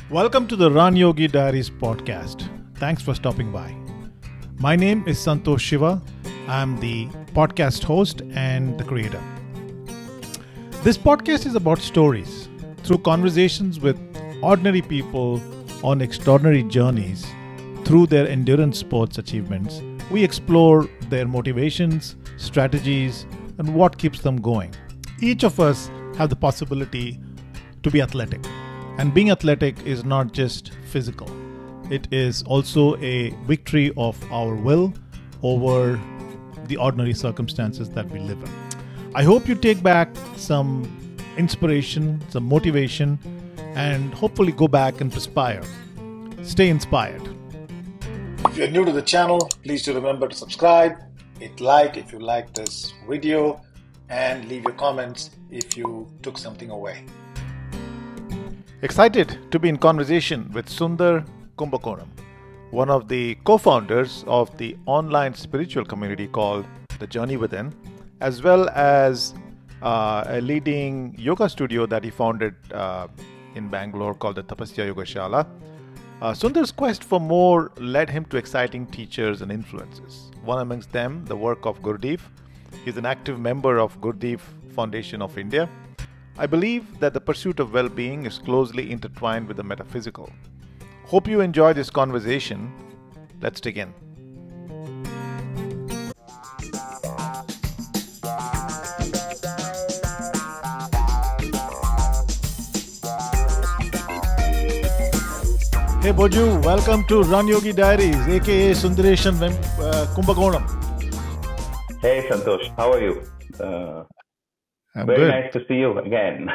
Welcome to the Run Yogi Diaries podcast. Thanks for stopping by. My name is Santosh Shiva. I'm the podcast host and the creator. This podcast is about stories. Through conversations with ordinary people on extraordinary journeys, through their endurance sports achievements, we explore their motivations, strategies, and what keeps them going. Each of us have the possibility to be athletic. And being athletic is not just physical. It is also a victory of our will over the ordinary circumstances that we live in. I hope you take back some inspiration, some motivation, and hopefully go back and perspire. Stay inspired. If you're new to the channel, please do remember to subscribe, hit like if you like this video, and leave your comments if you took something away. Excited to be in conversation with Sundar Kumbakonam, one of the co-founders of the online spiritual community called The Journey Within, as well as a leading yoga studio that he founded in Bangalore called the Tapasya Yogashala. Sundar's quest for more led him to exciting teachers and influences. One amongst them, the work of Gurudev. He's an active member of Gurudev Foundation of India. I believe that the pursuit of well-being is closely intertwined with the metaphysical. Hope you enjoy this conversation. Let's dig in. Hey Boju, welcome to Run Yogi Diaries, aka Sundareshan Kumbakonam. Hey Santosh, how are you? I'm Very good. nice to see you again.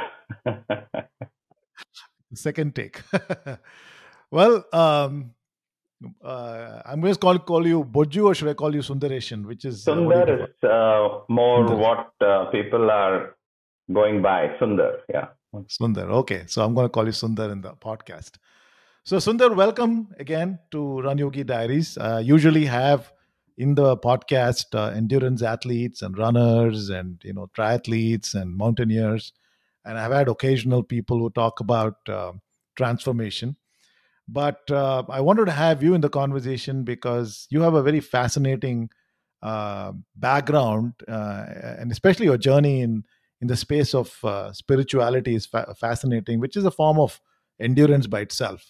Second take. Well, I'm going to call you Boju, or should I call you Sundareshan? Which is Sundar is more Sundar. what people are going by. Sundar, yeah. Sundar. Okay, so I'm going to call you Sundar in the podcast. So Sundar, welcome again to Run Yogi Diaries. Usually have in the podcast endurance athletes and runners and triathletes and mountaineers, and I've had occasional people who talk about transformation. But I wanted to have you in the conversation because you have a very fascinating background, and especially your journey in the space of spirituality is fascinating, which is a form of endurance by itself.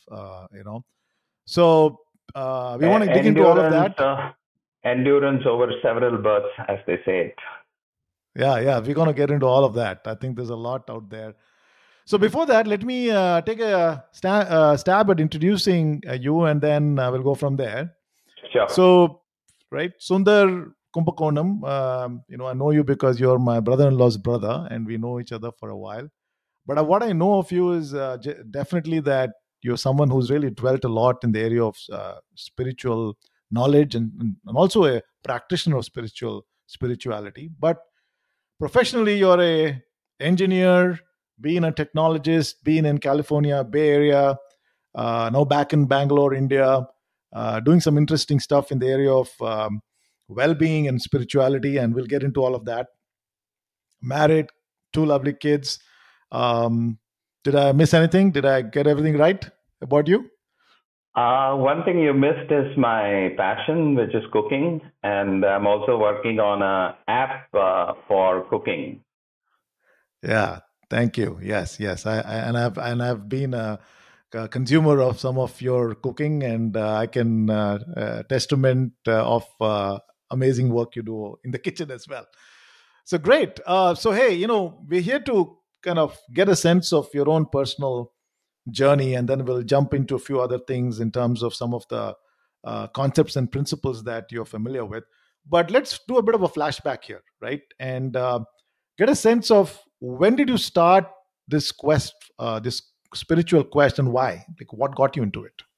So we want to dig into all of that. Endurance over several births, as they say it. Yeah, we're going to get into all of that. I think there's a lot out there. So before that, let me take a stab at introducing you, and then we'll go from there. Sure. So, right, Sundar Kumbakonam, I know you because you're my brother-in-law's brother, and we know each other for a while. But what I know of you is definitely that you're someone who's really dwelt a lot in the area of spiritual knowledge and also a practitioner of spirituality. But professionally, you're a engineer, being a technologist, being in California, Bay Area, now back in Bangalore, India, doing some interesting stuff in the area of well-being and spirituality, and we'll get into all of that. Married, two lovely kids. Did I miss anything? Did I get everything right about you? One thing you missed is my passion, which is cooking, and I'm also working on an app for cooking. Yeah, thank you. Yes. I've been a consumer of some of your cooking, and I can testament of amazing work you do in the kitchen as well. So great. So hey, we're here to kind of get a sense of your own personal journey, and then we'll jump into a few other things in terms of some of the concepts and principles that you're familiar with. But let's do a bit of a flashback here, right? And get a sense of when did you start this quest, this spiritual quest, and why? Like, what got you into it?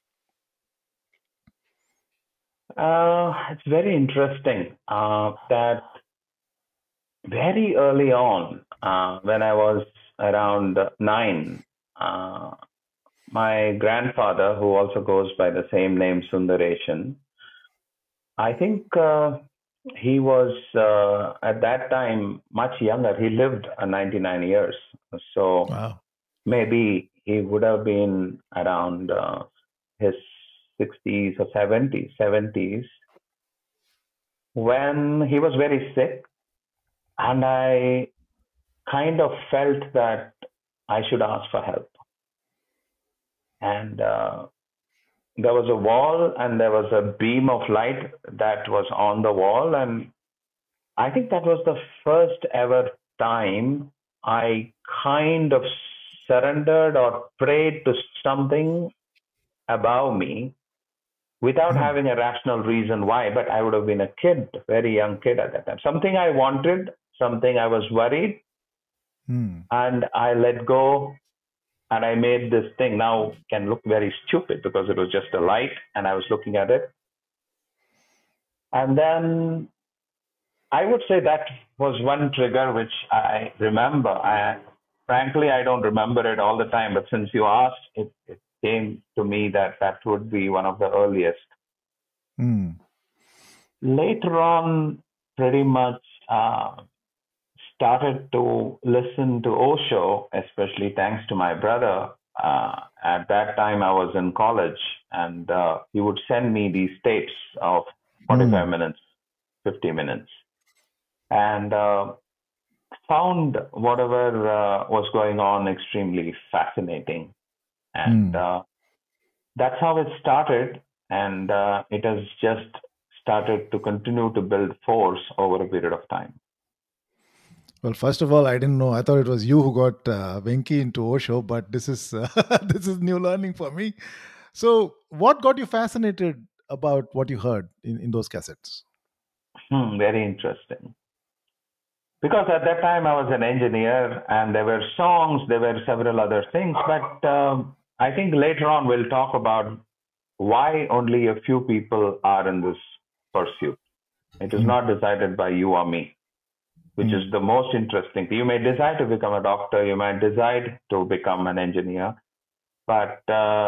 It's very interesting that very early on, when I was around 9, my grandfather, who also goes by the same name, Sundareshan, I think he was at that time much younger. He lived 99 years. So Wow. maybe he would have been around his 60s or 70s, when he was very sick, and I kind of felt that I should ask for help. And there was a wall and there was a beam of light that was on the wall. And I think that was the first ever time I kind of surrendered or prayed to something above me without Mm. having a rational reason why. But I would have been a kid, very young kid at that time. Something I wanted, something I was worried, Mm. and I let go and I made this thing. Now can look very stupid because it was just a light and I was looking at it. And then I would say that was one trigger which I remember. Frankly, I don't remember it all the time, but since you asked, it came to me that that would be one of the earliest. Mm. Later on, pretty much started to listen to Osho, especially thanks to my brother. At that time, I was in college, and he would send me these tapes of 45 Mm. minutes, 50 minutes, and found whatever was going on extremely fascinating. And Mm. that's how it started. And it has just started to continue to build force over a period of time. Well, first of all, I didn't know. I thought it was you who got Venki into Osho, but this is this is new learning for me. So, what got you fascinated about what you heard in those cassettes? Very interesting. Because at that time I was an engineer and there were songs, there were several other things, but I think later on we'll talk about why only a few people are in this pursuit. It is Mm. not decided by you or me, which is Mm. the most interesting. You may decide to become a doctor, you might decide to become an engineer, but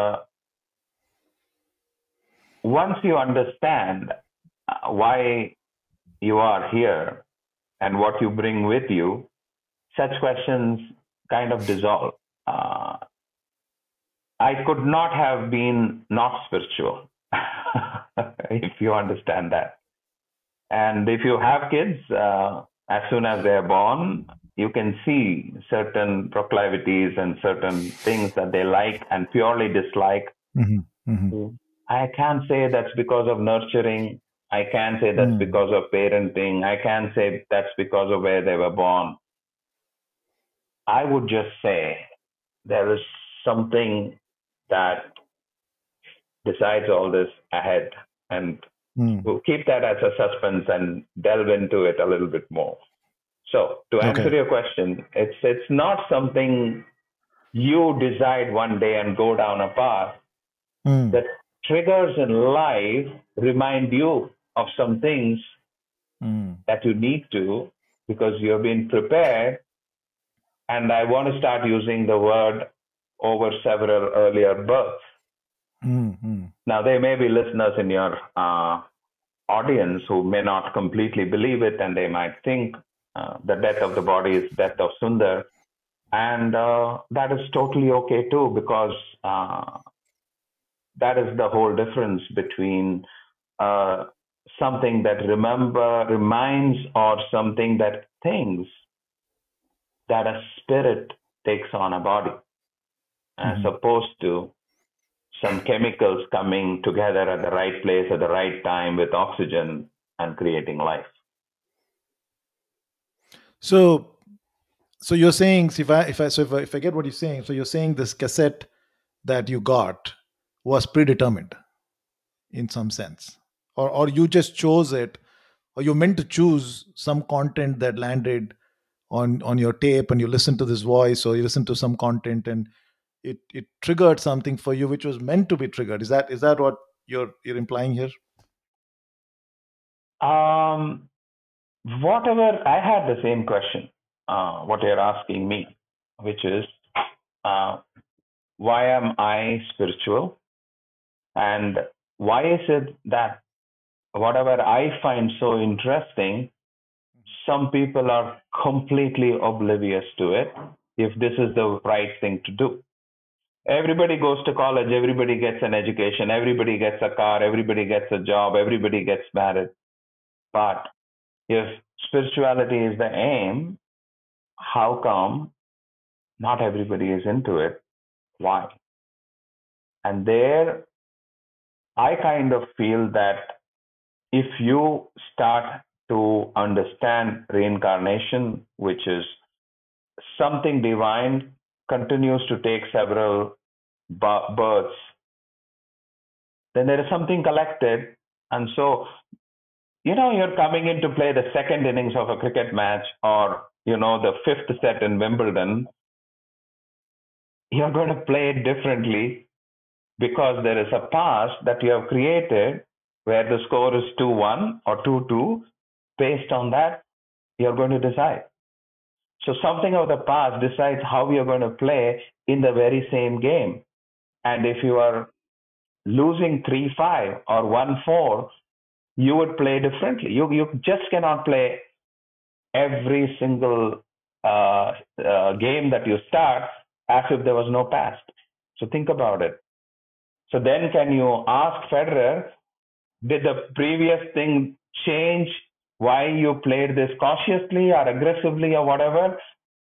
once you understand why you are here and what you bring with you, such questions kind of dissolve. Uh, I could not have been not spiritual, if you understand that. And if you have kids, as soon as they're born, you can see certain proclivities and certain things that they like and purely dislike. Mhm. Mhm. I can't say that's because of nurturing. I can't say that's Mm. because of parenting. I can't say that's because of where they were born. I would just say there is something that decides all this ahead, and Mm. we'll keep that as a suspense and delve into it a little bit more. So to answer Okay. your question, it's not something you decide one day and go down a path. Mm. The triggers in life remind you of some things Mm. that you need to, because you've been prepared. And I want to start using the word over several earlier births. Mm. Mm. Now, there may be listeners in your audience who may not completely believe it, and they might think the death of the body is death of Sundar. And that is totally okay too, because that is the whole difference between uh, something that reminds, or something that thinks that a spirit takes on a body, as Mhm. opposed to some chemicals coming together at the right place at the right time with oxygen and creating life. So, so you're saying, so if I get what you're saying, so you're saying this cassette that you got was predetermined in some sense, or you just chose it, or you meant to choose some content that landed on your tape, and you listen to this voice, or you listen to some content, and it triggered something for you which was meant to be triggered. Is that what you're implying here? Um, Whatever, I had the same question, what you're asking me, which is uh, why am I spiritual? And why is it that whatever I find so interesting, some people are completely oblivious to it if this is the right thing to do? Everybody goes to college, everybody gets an education, everybody gets a car, everybody gets a job, everybody gets married. But if spirituality is the aim, how come not everybody is into it? Why? And there, I kind of feel that if you start to understand reincarnation, which is something divine, continues to take several births, then there is something collected. And so, you're coming in to play the second innings of a cricket match or, the fifth set in Wimbledon. You're going to play it differently because there is a past that you have created where the score is 2-1 or 2-2. Based on that, you're going to decide. So something of the past decides how you're going to play in the very same game. And if you are losing 3-5 or 1-4, you would play differently. You just cannot play every single game that you start as if there was no past. So think about it. So then can you ask Federer, did the previous thing change why you played this cautiously or aggressively or whatever?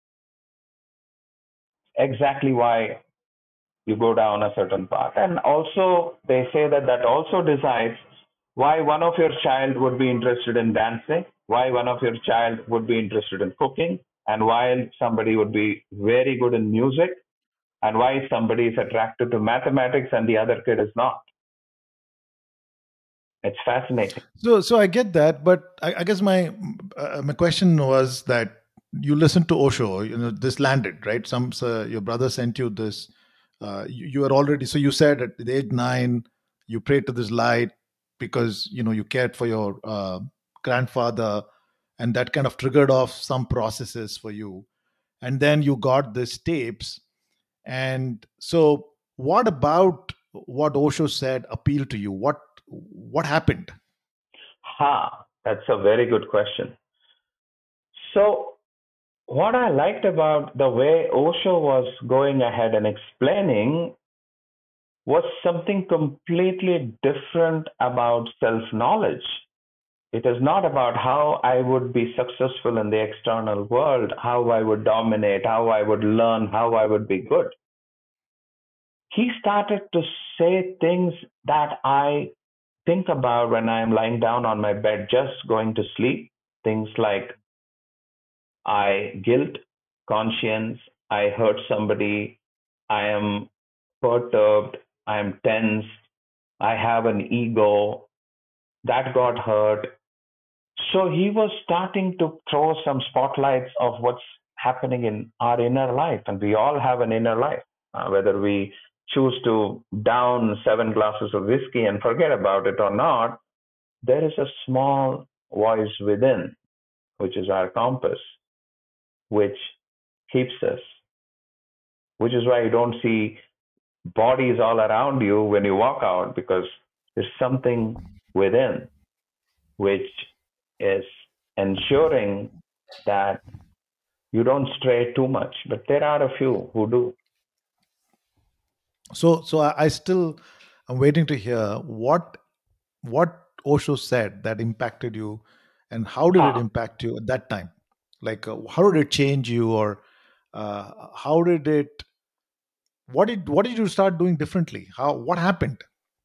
Exactly why you go down a certain path. And also, they say that that also decides why one of your child would be interested in dancing, why one of your child would be interested in cooking, and why somebody would be very good in music, and why somebody is attracted to mathematics and the other kid is not. It's fascinating. So I get that, but I guess my question was that you listened to Osho. This landed right. Your brother sent you this. You were already, so you said at the age 9 you prayed to this light because you cared for your grandfather, and that kind of triggered off some processes for you, and then you got these tapes. And so, what about what Osho said appealed to you? What happened? That's a very good question. So, what I liked about the way Osho was going ahead and explaining was something completely different about self knowledge. It is not about how I would be successful in the external world, how I would dominate, how I would learn, how I would be good. He started to say things that I think about when I am lying down on my bed, just going to sleep. Things like guilt, conscience, I hurt somebody, I am perturbed, I am tense, I have an ego, that got hurt. So he was starting to throw some spotlights of what's happening in our inner life. And we all have an inner life, whether we choose to down 7 glasses of whiskey and forget about it or not, there is a small voice within, which is our compass, which keeps us, which is why you don't see bodies all around you when you walk out, because there's something within which is ensuring that you don't stray too much. But there are a few who do. So I still am waiting to hear what Osho said that impacted you, and how did it impact you at that time? Like, how did it change you, or how did it? What did you start doing differently? What happened?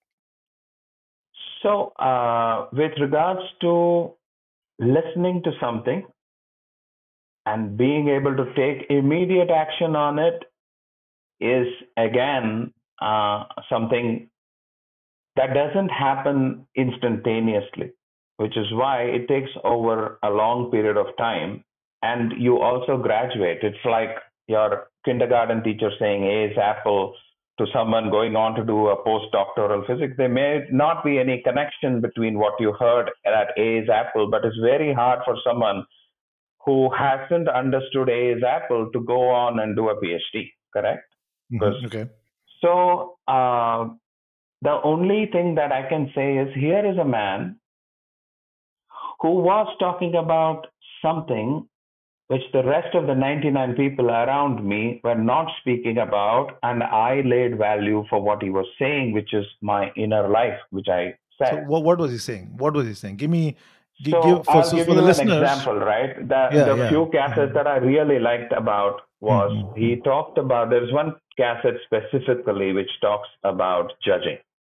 So, with regards to listening to something and being able to take immediate action on it is again something that doesn't happen instantaneously, which is why it takes over a long period of time. And you also graduate. It's like your kindergarten teacher saying A is apple to someone going on to do a postdoctoral physics. There may not be any connection between what you heard at A is apple, but it's very hard for someone who hasn't understood A is apple to go on and do a PhD, correct? Because Okay. so the only thing that I can say is here is a man who was talking about something which the rest of the 99 people around me were not speaking about, and I laid value for what he was saying, which is my inner life, which I So said. what was he saying? What was he saying? Give me, So give for, I'll so give for the you an listeners. example, right? The Yeah, the yeah. few cassettes that I really liked about was Mm-hmm. he talked about, there's one cassette specifically which talks about judging.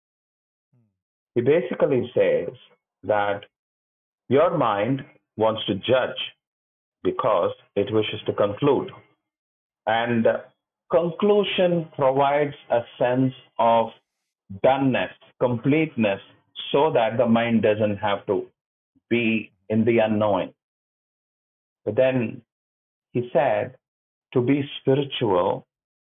He basically says that your mind wants to judge because it wishes to conclude. And conclusion provides a sense of doneness, completeness, so that the mind doesn't have to be in the unknowing. But then he said to be spiritual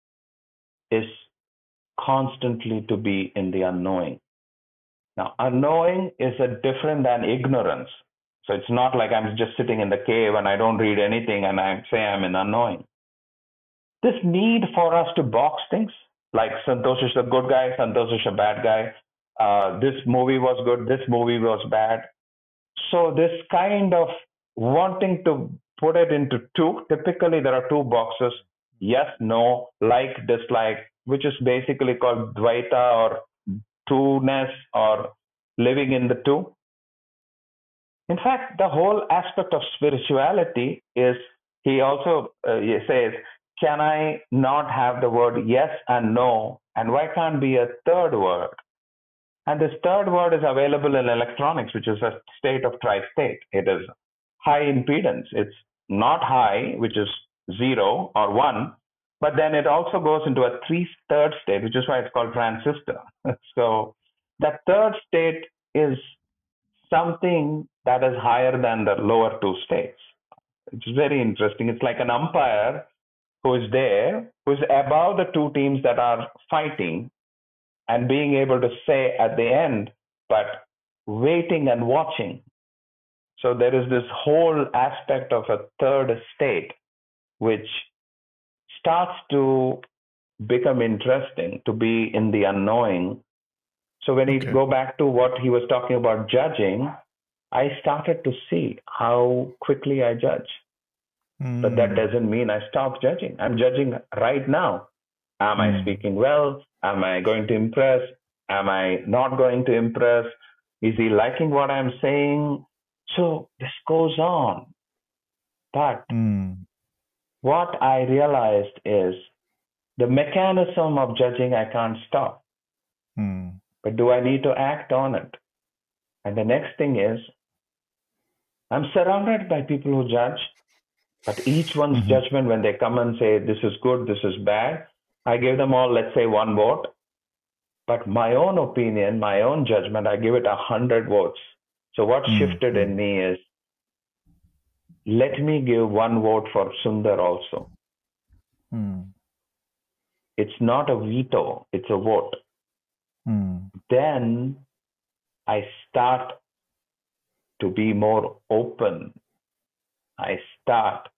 is constantly to be in the unknowing. Now, unknowing is a different than ignorance. So it's not like I'm just sitting in the cave and I don't read anything and I say I'm in unknowing. This need for us to box things, like Santosh is a good guy, Santosh is a bad guy. This movie was good, this movie was bad. So this kind of wanting to put it into two, typically there are two boxes, yes, no, like, dislike, which is basically called Dvaita or two-ness or living in the two. In fact, the whole aspect of spirituality is, he also he says, can I not have the word yes and no? And why can't be a third word? And this third word is available in electronics, which is a state of tri-state. It is high impedance. It's not high, which is zero or one, but then it also goes into a third state, which is why it's called transistor. So that third state is something that is higher than the lower two states. It's very interesting. It's like an umpire who is there, who is above the two teams that are fighting, and being able to say at the end, but waiting and watching. So there is this whole aspect of a third state, which starts to become interesting, to be in the unknowing. So when you Okay. go back to what he was talking about judging, I started to see how quickly I judge. But that Mm. doesn't mean I stop judging. I'm judging right now. Am I Mm. speaking well? Am I going to impress? Am I not going to impress? Is he liking what I'm saying? So this goes on. But Mm. what I realized is the mechanism of judging I can't stop. Mm. But do I need to act on it? And the next thing is, I'm surrounded by people who judge, but each one's Mm-hmm. judgment, when they come and say, this is good, this is bad, I give them all, let's say, one vote. But my own opinion, my own judgment, I give it 100 votes. So what shifted Mm. in me is, let me give one vote for Sundar also. Mm. It's not a veto, it's a vote. Mm. Then I start to be more open. I start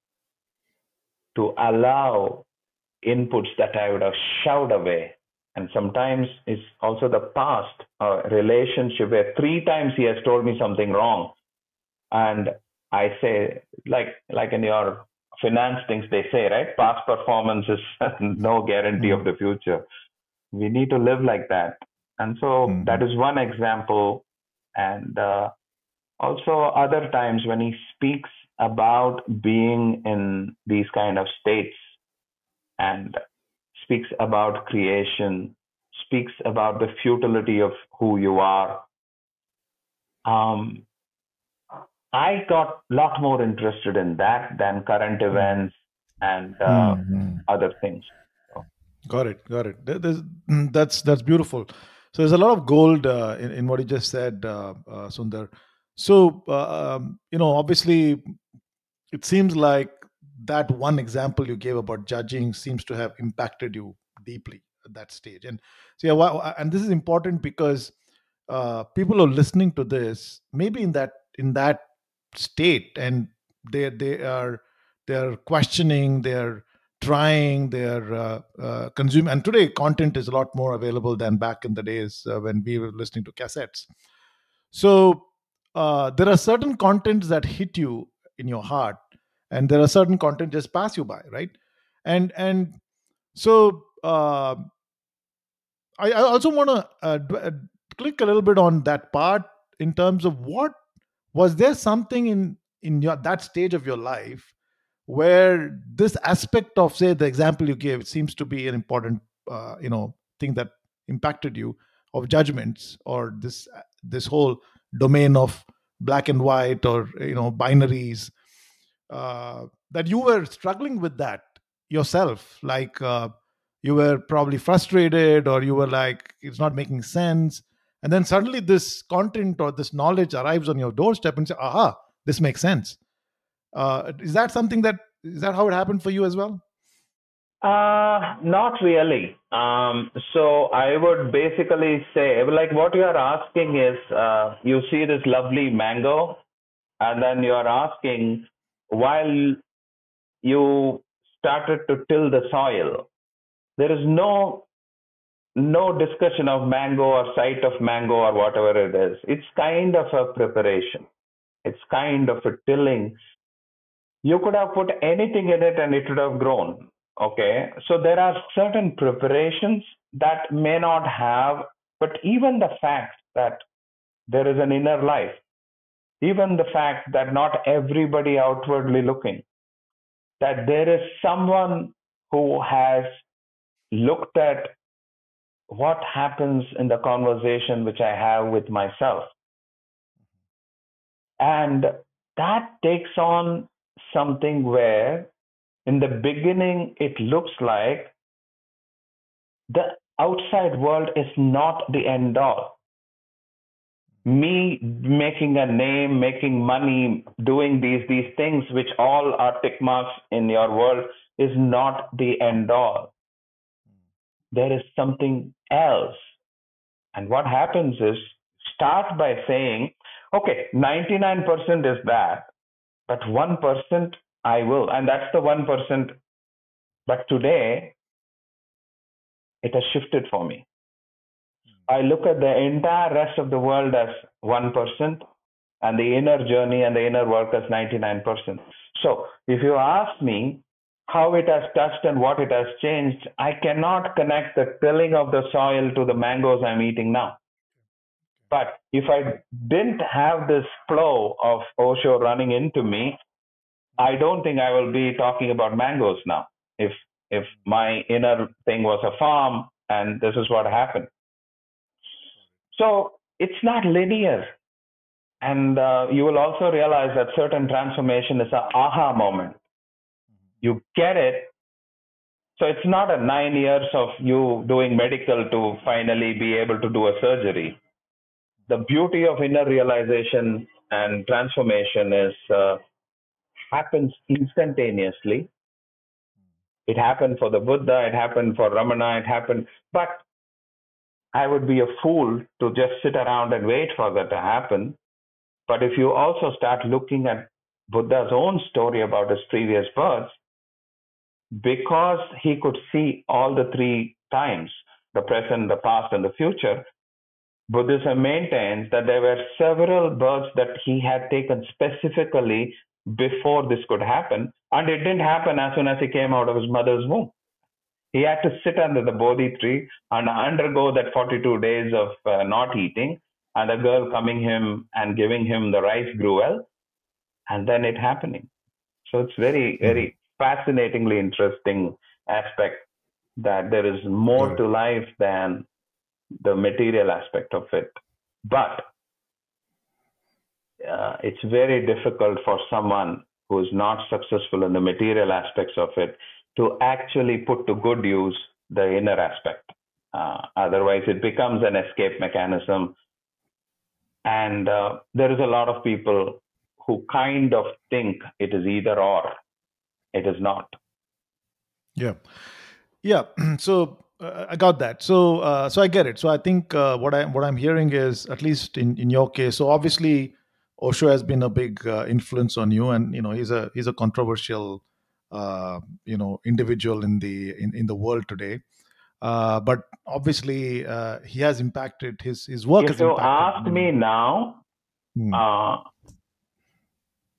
to allow inputs that I would have shoved away. And sometimes it's also the past relationship where 3 times he has told me something wrong. And I say, like in your finance things, they say, right? Past performance is no guarantee of Mm. the future. We need to live like that. And so Mm-hmm. that is one example. And also other times when he speaks about being in these kind of states and speaks about creation, speaks about the futility of who you are. Um, I got a lot more interested in that than current Mm. events and Mm. other things. So, Got it. Got it. That's beautiful. So there's a lot of gold in what you just said, Sundar. So obviously, it seems like that one example you gave about judging seems to have impacted you deeply at that stage. And so yeah, and this is important because people who are listening to this maybe in that state, and they're questioning, they're trying, they're consuming. And today content is a lot more available than back in the days when we were listening to cassettes. So there are certain contents that hit you in your heart, and there are certain content just pass you by, right? And so I also want to click a little bit on that part in terms of what was there something in your that stage of your life where this aspect of, say, the example you gave seems to be an important thing that impacted you, of judgments, or this whole domain of black and white, or binaries, that you were struggling with that yourself, like you were probably frustrated, or you were like, it's not making sense, and then suddenly this content or this knowledge arrives on your doorstep and say, aha, this makes sense. Is that something that is that how it happened for you as well? Not really. So I would basically say, like what you are asking is, you see this lovely mango, and then you are asking, while you started to till the soil, there is no discussion of mango or sight of mango or whatever it is. It's kind of a preparation. It's kind of a tilling. You could have put anything in it and it would have grown. Okay. So there are certain preparations that may not have, but even the fact that there is an inner life, even the fact that not everybody outwardly looking, that there is someone who has looked at what happens in the conversation which I have with myself. And that takes on something where in the beginning it looks like the outside world is not the end all. Me making a name, making money, doing these things which all are tick marks in your world is not the end all. There is something else. And what happens is, start by saying, okay, 99% is that, but 1% I will. And that's the 1%. But today, it has shifted for me. I look at the entire rest of the world as 1%, and the inner journey and the inner work as 99%. So if you ask me how it has touched and what it has changed, I cannot connect the tilling of the soil to the mangoes I'm eating now. But if I didn't have this flow of Osho running into me, I don't think I will be talking about mangoes now. If my inner thing was a farm and this is what happened. So it's not linear. And you will also realize that certain transformation is an aha moment. You get it. So it's not a 9 years of you doing medical to finally be able to do a surgery. The beauty of inner realization and transformation is happens instantaneously. It happened for the Buddha, it happened for Ramana, it happened. But I would be a fool to just sit around and wait for that to happen. But if you also start looking at Buddha's own story about his previous births, because he could see all the three times, the present, the past, and the future, Buddhism maintains that there were several births that he had taken specifically before this could happen, and it didn't happen as soon as he came out of his mother's womb. He had to sit under the Bodhi tree and undergo that 42 days of not eating, and a girl coming him and giving him the rice gruel, and then it happening. So it's very, very fascinatingly interesting aspect that there is more to life than the material aspect of it. But it's very difficult for someone who is not successful in the material aspects of it to actually put to good use the inner aspect. Otherwise, it becomes an escape mechanism. And there is a lot of people who kind of think it is either or. It is not. Yeah. Yeah. So I got that. So I get it. So I think what I'm hearing is, at least in your case. So obviously, Osho has been a big influence on you, and he's a controversial individual in the world today. But obviously, he has impacted his work If has you impacted ask many. me now, Hmm. uh,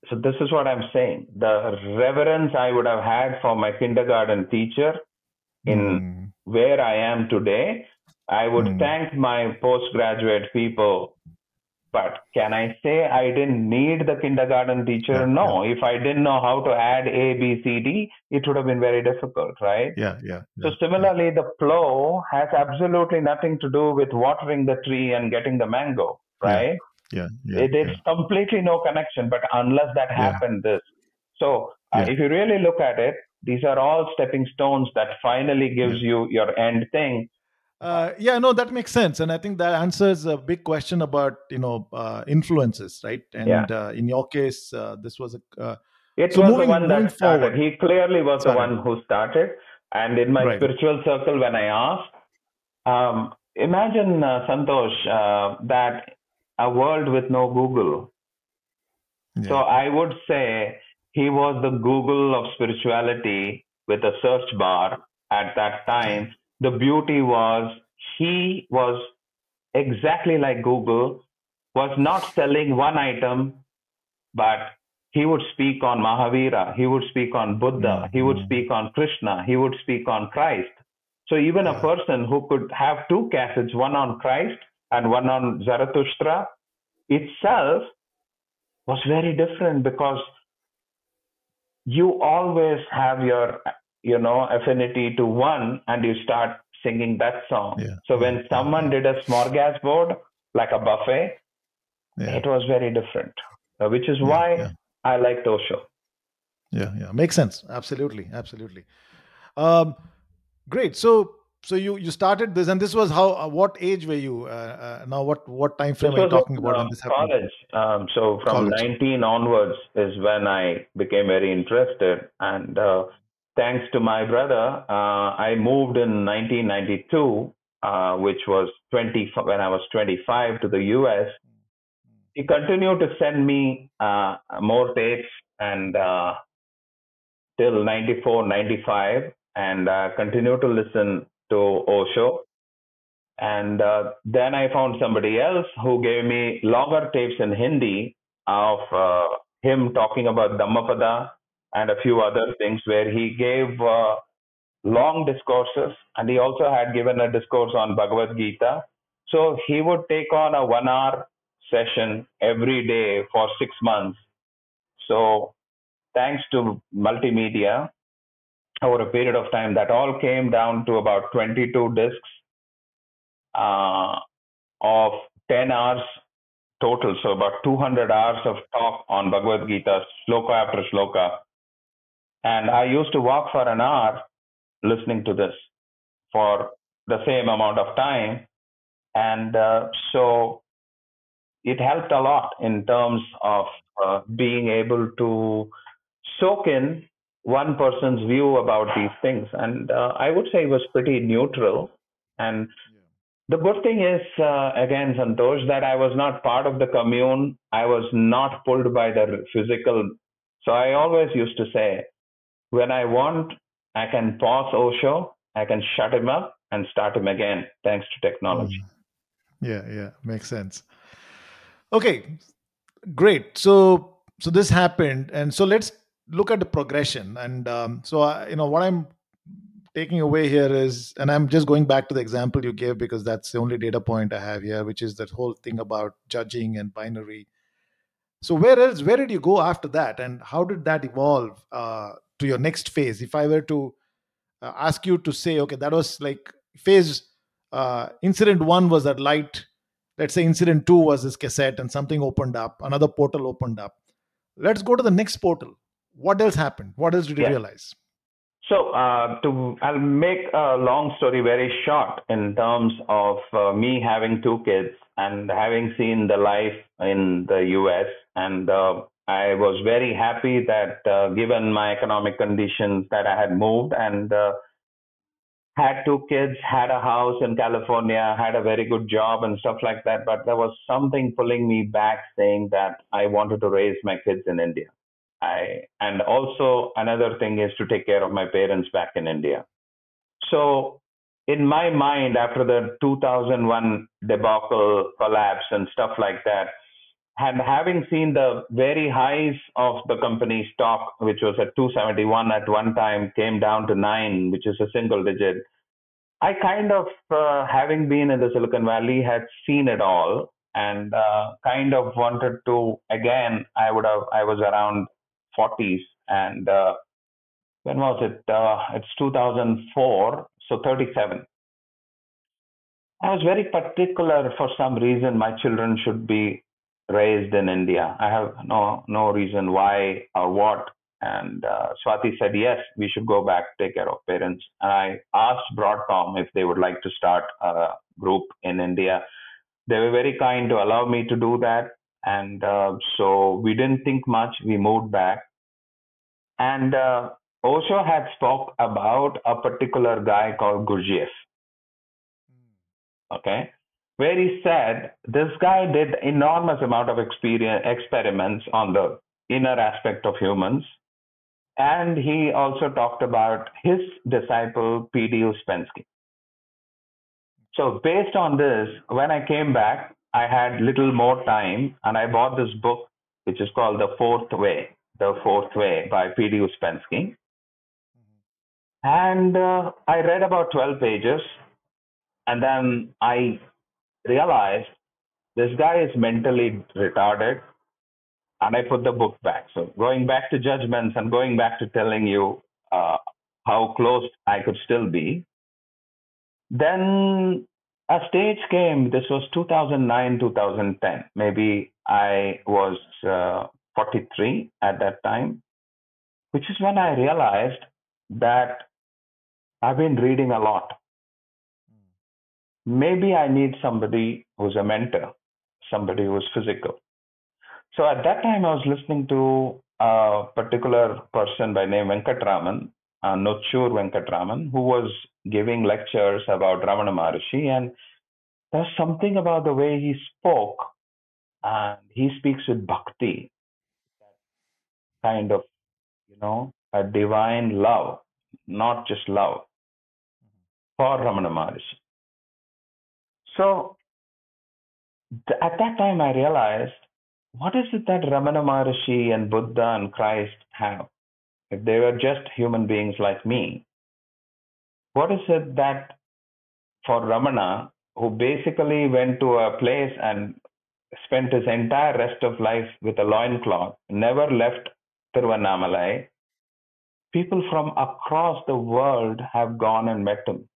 So this is what I'm saying. The reverence I would have had for my kindergarten teacher in where I am today, I would thank my postgraduate people. But can I say I didn't need the kindergarten teacher? No. If I didn't know how to add A, B, C, D, it would have been very difficult, right? So similarly, the plow has absolutely nothing to do with watering the tree and getting the mango, right? There's completely no connection, but unless that happened, this. So if you really look at it, these are all stepping stones that finally gives you your end thing. No, that makes sense, and I think that answers a big question about influences, right? And in your case, this was a. It was the one that started. He clearly was the one who started, and in my spiritual circle, when I asked, imagine Santosh, that a world with no Google. So I would say he was the Google of spirituality with a search bar at that time. The beauty was he was exactly like Google, was not selling one item, but he would speak on Mahavira, he would speak on Buddha, he would speak on Krishna, he would speak on Christ. So even a person who could have two cassettes, one on Christ and one on Zarathustra, itself was very different, because you always have your affinity to one and you start singing that song. So when someone did a smorgasbord, like a buffet, it was very different, which is why I like Osho. Makes sense. Absolutely. Great. So you started this, and this was how? What age were you? Now, what time frame are you talking about when this happened? College. So from 19 onwards is when I became very interested, and thanks to my brother, I moved in 1992, which was when I was 25, to the US. He continued to send me more tapes, and till 94, 95, and continued to listen to Osho. And then I found somebody else who gave me longer tapes in Hindi of him talking about Dhammapada and a few other things, where he gave long discourses, and he also had given a discourse on Bhagavad Gita. So he would take on a 1 hour session every day for 6 months. So thanks to multimedia, over a period of time, that all came down to about 22 discs of 10 hours total. So about 200 hours of talk on Bhagavad Gita, sloka after sloka. And I used to walk for an hour listening to this for the same amount of time. And so it helped a lot in terms of being able to soak in one person's view about these things. And I would say it was pretty neutral. And the good thing is, again, Santosh, that I was not part of the commune. I was not pulled by the physical. So I always used to say, when I want, I can pause Osho, I can shut him up and start him again, thanks to technology. Makes sense. Okay, great. So this happened, and so let's look at the progression. And what I'm taking away here is, and I'm just going back to the example you gave because that's the only data point I have here, which is that whole thing about judging and binary. So where did you go after that, and how did that evolve to your next phase? If I were to ask you to say, okay, that was like phase incident 1 was that light. Let's say incident 2 was this cassette, and something opened up, another portal opened up. Let's go to the next portal. What else happened? What else did you realize? So I'll make a long story very short in terms of me having 2 kids and having seen the life in the US. And I was very happy that given my economic conditions that I had moved and had 2 kids, had a house in California, had a very good job and stuff like that. But there was something pulling me back saying that I wanted to raise my kids in India. And also another thing is to take care of my parents back in India. So in my mind, after the 2001 debacle collapse and stuff like that, and having seen the very highs of the company stock, which was at 271 at one time, came down to 9, which is a single digit. I kind of, having been in the Silicon Valley, had seen it all, and kind of wanted to again. I was around 40s, and when was it? It's 2004, so 37. I was very particular for some reason. My children should be raised in India. I have no reason why or what. And Swati said, yes, we should go back, take care of parents. And I asked Broadcom if they would like to start a group in India. They were very kind to allow me to do that. And so we didn't think much. We moved back. And Osho had spoke about a particular guy called Gurdjieff. Okay, where he said this guy did enormous amount of experiments on the inner aspect of humans, and he also talked about his disciple P.D. Uspensky. So based on this, when I came back, I had little more time, and I bought this book which is called The Fourth Way by P.D. Uspensky, and I read about 12 pages, and then I realized this guy is mentally retarded, and I put the book back. So going back to judgments and going back to telling you how close I could still be, then a stage came. This was 2009, 2010. Maybe I was 43 at that time, which is when I realized that I've been reading a lot. Maybe I need somebody who's a mentor, somebody who's physical. So at that time, I was listening to a particular person by name Venkatraman, Nochur Venkatraman, who was giving lectures about Ramana Maharshi. And there's something about the way he spoke, and he speaks with bhakti, kind of, a divine love, not just love for Ramana Maharshi. So at that time, I realized, what is it that Ramana Maharshi and Buddha and Christ have? If they were just human beings like me, what is it that for Ramana, who basically went to a place and spent his entire rest of life with a loincloth, never left Tiruvannamalai, people from across the world have gone and met him.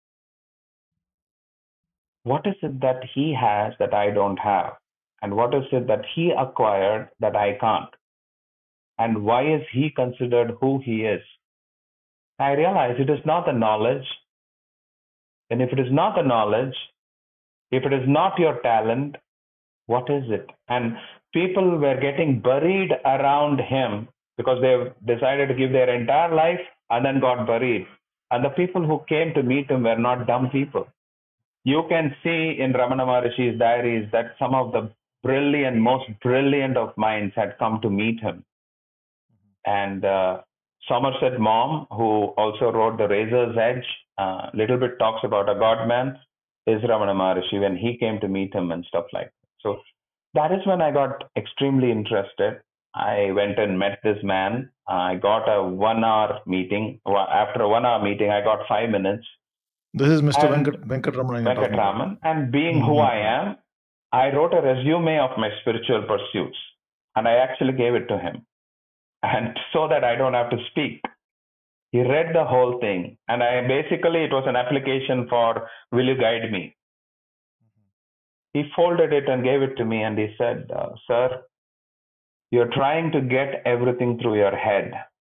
What is it that he has that I don't have? And what is it that he acquired that I can't? And why is he considered who he is? I realize it is not the knowledge. And if it is not the knowledge, if it is not your talent, what is it? And people were getting buried around him because they decided to give their entire life and then got buried. And the people who came to meet him were not dumb people. You can see in Ramana Maharshi's diaries that some of the most brilliant of minds had come to meet him. And Somerset Maugham, who also wrote The Razor's Edge, little bit talks about a God man, is Ramana Maharshi when he came to meet him and stuff like that. So that is when I got extremely interested. I went and met this man. I got a 1 hour meeting. After a 1 hour meeting, I got 5 minutes. This is Mr. Venkatraman. Venkatraman. And being who I am, I wrote a resume of my spiritual pursuits, and I actually gave it to him. And so that I don't have to speak. He read the whole thing, and it was an application for, will you guide me? He folded it and gave it to me, and he said, sir, you're trying to get everything through your head.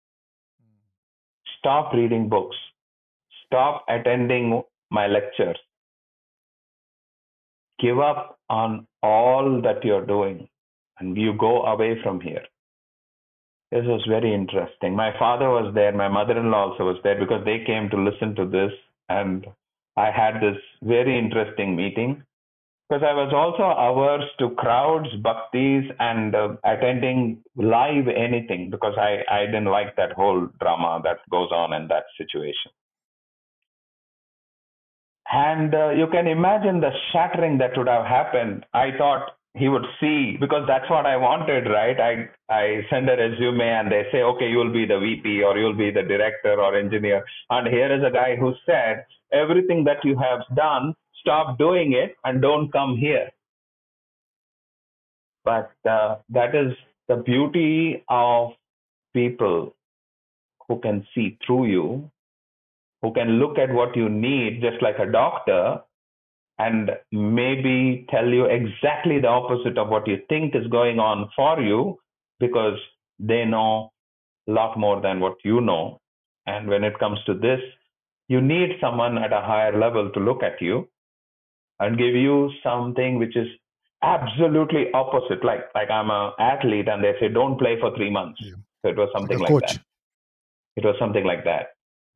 Stop reading books. Stop attending my lectures. Give up on all that you're doing, and you go away from here. This was very interesting. My father was there. My mother-in-law also was there because they came to listen to this. And I had this very interesting meeting because I was also averse to crowds, bhaktis, and attending live anything because I didn't like that whole drama that goes on in that situation. And you can imagine the shattering that would have happened. I thought he would see, because that's what I wanted, right? I send a resume and they say, okay, you'll be the VP or you'll be the director or engineer. And here is a guy who said, everything that you have done, stop doing it and don't come here. But that is the beauty of people who can see through you, who can look at what you need, just like a doctor, and maybe tell you exactly the opposite of what you think is going on for you, because they know a lot more than what you know. And when it comes to this, you need someone at a higher level to look at you and give you something which is absolutely opposite. Like I'm an athlete and they say, don't play for 3 months. Yeah. So it was something Like a like coach. that. It was something like that.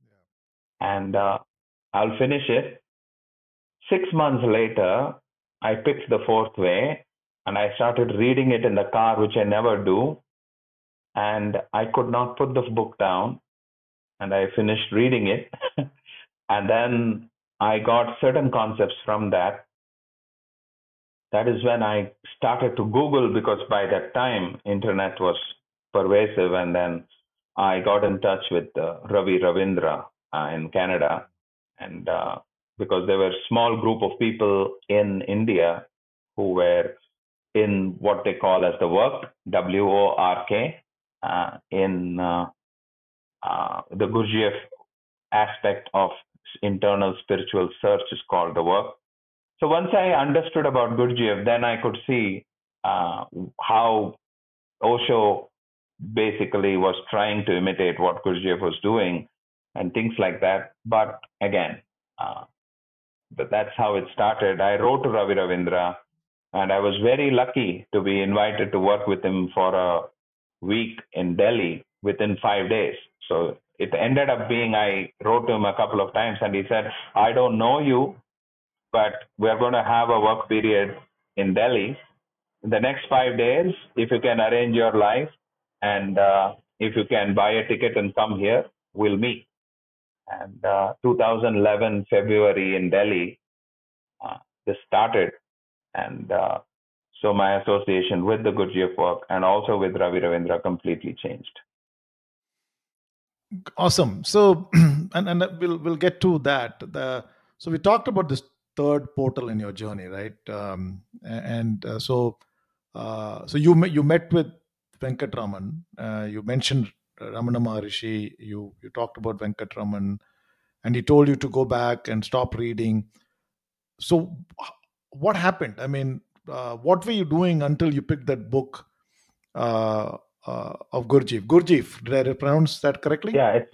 And I'll finish it. 6 months later, I picked The Fourth Way and I started reading it in the car, which I never do. And I could not put the book down. And I finished reading it. And then I got certain concepts from that. That is when I started to Google, because by that time, internet was pervasive. And then I got in touch with Ravi Ravindra in Canada. And because there were a small group of people in India who were in what they call as the work, WORK, in the Gurdjieff aspect of internal spiritual search is called the work. So once I understood about Gurdjieff, then I could see how Osho basically was trying to imitate what Gurdjieff was doing and things like that. But again, that's how it started. I wrote to Ravi Ravindra, and I was very lucky to be invited to work with him for a week in Delhi within 5 days. So it ended up being, I wrote to him a couple of times and he said, I don't know you, but we're going to have a work period in Delhi. In the next 5 days, if you can arrange your life and if you can buy a ticket and come here, we'll meet. And 2011 February in Delhi, this started. And so my association with the Gurdjieff work and also with Ravi Ravindra completely changed. Awesome. So, and we'll get to that. So we talked about this third portal in your journey, right? So you met with Venkatraman. You mentioned Ramana Maharishi. You talked about Venkatraman, and he told you to go back and stop reading. So, what happened? I mean, what were you doing until you picked that book of Gurdjieff? Gurdjieff, did I pronounce that correctly? Yeah, it's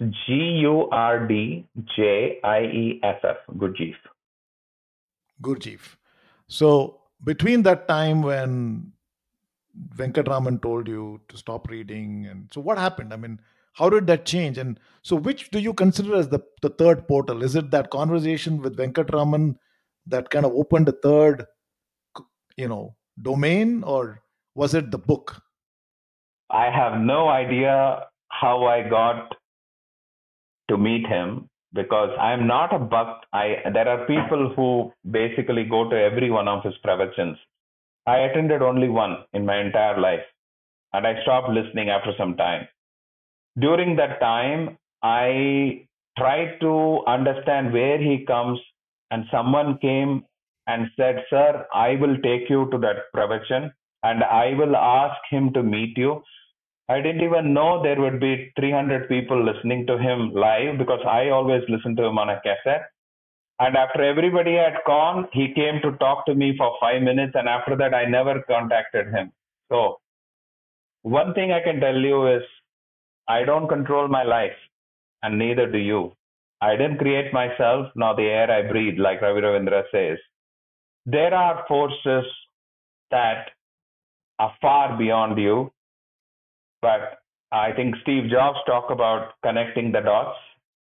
Gurdjief, Gurdjieff. Gurdjieff. So, between that time when Venkatraman told you to stop reading, and so what happened? I mean, how did that change? And so, which do you consider as the third portal? Is it that conversation with Venkatraman that kind of opened the third, domain, or was it the book? I have no idea how I got to meet him, because I'm not a bhakt. There are people who basically go to every one of his pravachans. I attended only one in my entire life, and I stopped listening after some time. During that time, I tried to understand where he comes, and someone came and said, Sir, I will take you to that pravachan and I will ask him to meet you. I didn't even know there would be 300 people listening to him live, because I always listen to him on a cassette. And after everybody had gone, he came to talk to me for 5 minutes, and after that, I never contacted him. So, one thing I can tell you is, I don't control my life, and neither do you. I didn't create myself, nor the air I breathe, like Ravi Ravindra says. There are forces that are far beyond you, but I think Steve Jobs talked about connecting the dots.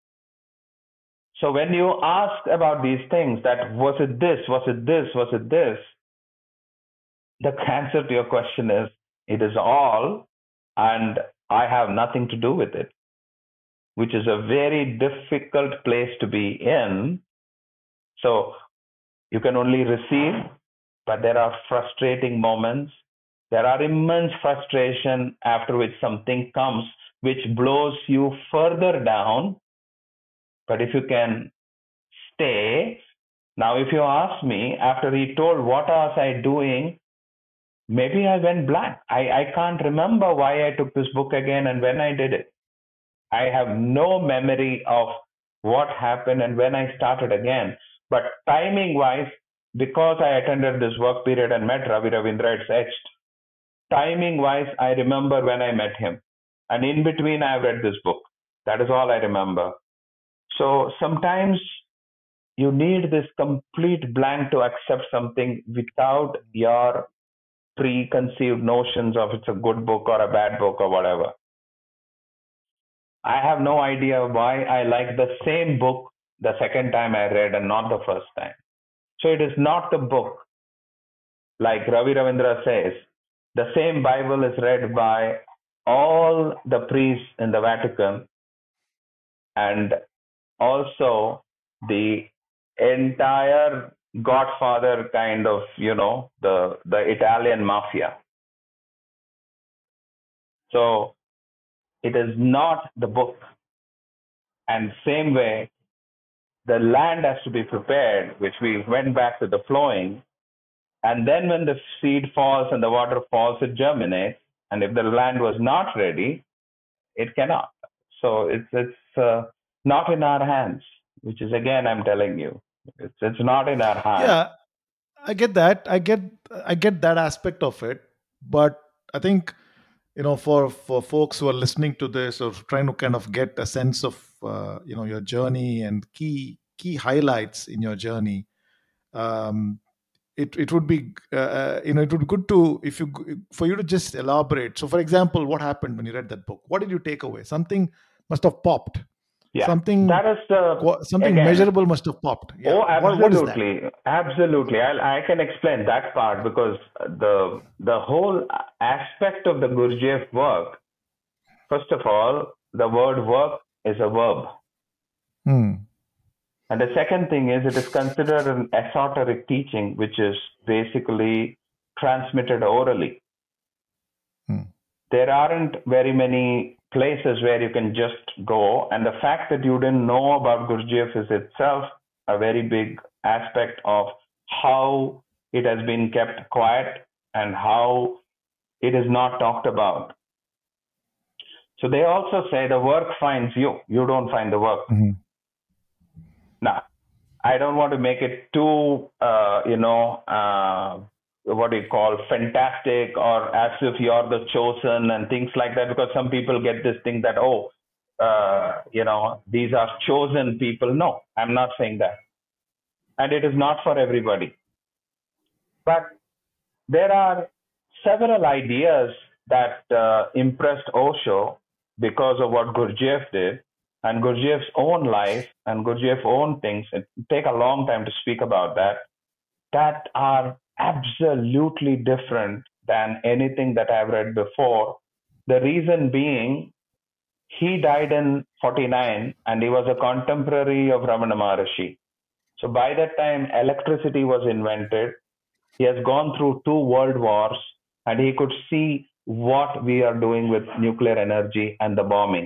So when you ask about these things, that was it this, was it this, was it this, the answer to your question is, it is all, and I have nothing to do with it, which is a very difficult place to be in. So you can only receive but there are frustrating moments. There are immense frustration after which something comes which blows you further down. But if you can stay, now if you ask me, after he told what was I doing, maybe I went blank. I can't remember why I took this book again and when I did it. I have no memory of what happened and when I started again. But timing wise, because I attended this work period and met Ravi Ravindra, it's etched. Timing wise, I remember when I met him. And in between, I've read this book. That is all I remember. So sometimes you need this complete blank to accept something without your preconceived notions of it's a good book or a bad book or whatever. I have no idea why I like the same book the second time I read and not the first time. So it is not the book. Like Ravi Ravindra says, the same Bible is read by all the priests in the Vatican and also the entire Godfather kind of, the Italian mafia. So it is not the book. And same way, the land has to be prepared, which we went back to the flowing. And then when the seed falls and the water falls, it germinates. And if the land was not ready, it cannot. So it's not in our hands, which is again, I'm telling you, it's not in our hands. Yeah, I get that. I get that aspect of it, but I think for folks who are listening to this or trying to kind of get a sense of your journey and key highlights in your journey, um, it would be it would be good to if you for you to just elaborate. So, for example, what happened when you read that book? What did you take away? Something must have popped. Yeah, Something that is something again. measurable must have popped. Yeah. Oh, What is that? absolutely. I can explain that part because the whole aspect of the Gurdjieff work. First of all, the word work is a verb. Hmm. And the second thing is it is considered an esoteric teaching, which is basically transmitted orally. There aren't very many places where you can just go. And the fact that you didn't know about Gurdjieff is itself a very big aspect of how it has been kept quiet and how it is not talked about. So they also say the work finds you. You don't find the work. Mm-hmm. Now, I don't want to make it too, what do you call, fantastic or as if you're the chosen and things like that, because some people get this thing that, these are chosen people. No, I'm not saying that. And it is not for everybody. But there are several ideas that impressed Osho because of what Gurdjieff did and Gurdjieff's own life and Gurdjieff's own things. It take a long time to speak about that are absolutely different than anything that I've read before. The reason being, he died in 49 and he was a contemporary of Ramana Maharshi. So by that time, electricity was invented. He has gone through 2 world wars and he could see what we are doing with nuclear energy and the bombing.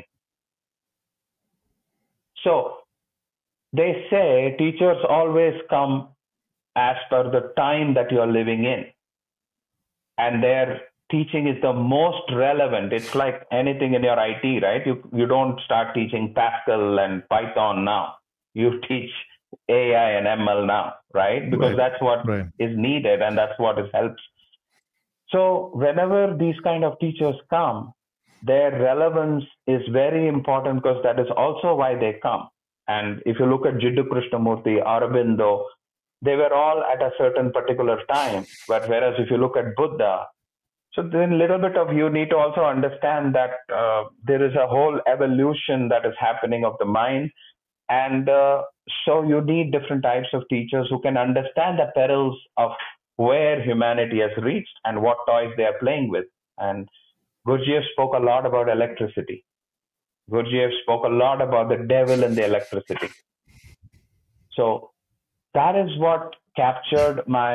So they say teachers always come as per the time that you are living in. And their teaching is the most relevant. It's like anything in your IT, right? You don't start teaching Pascal and Python now. You teach AI and ML now, right? Because that's what is needed and that's what is helps. So whenever these kind of teachers come, their relevance is very important because that is also why they come. And if you look at Jiddu Krishnamurti, Aurobindo, they were all at a certain particular time. But whereas if you look at Buddha, so then a little bit of you need to also understand that there is a whole evolution that is happening of the mind. And so you need different types of teachers who can understand the perils of where humanity has reached and what toys they are playing with. And Gurdjieff spoke a lot about electricity. Gurdjieff spoke a lot about the devil and the electricity. So that is what captured my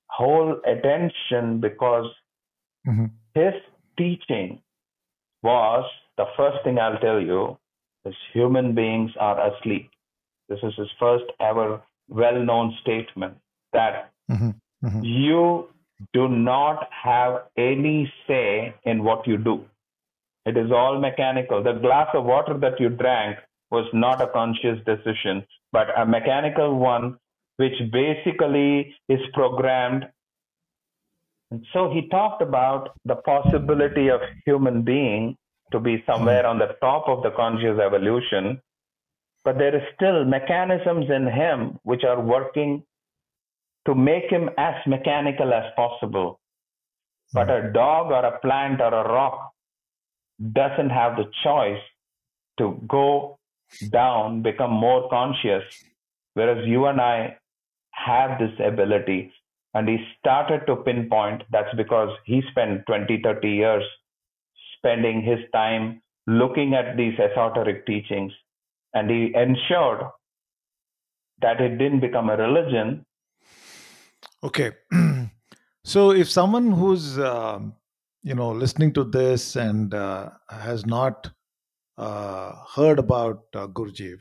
whole attention because Mm-hmm. his teaching was the first thing I'll tell you is human beings are asleep. This is his first ever well known statement that Mm-hmm. Mm-hmm. you do not have any say in what you do. It is all mechanical. The glass of water that you drank was not a conscious decision, but a mechanical one, which basically is programmed. And so he talked about the possibility of human being to be Mm-hmm. somewhere on the top of the conscious evolution, but there is still mechanisms in him which are working to make him as mechanical as possible. But Mm-hmm. a dog or a plant or a rock doesn't have the choice to go down, become more conscious, whereas you and I have this ability. And he started to pinpoint that's because he spent 20, 30 years spending his time looking at these esoteric teachings. And he ensured that it didn't become a religion. Okay. So if someone who's listening to this and has not heard about Gurjeev,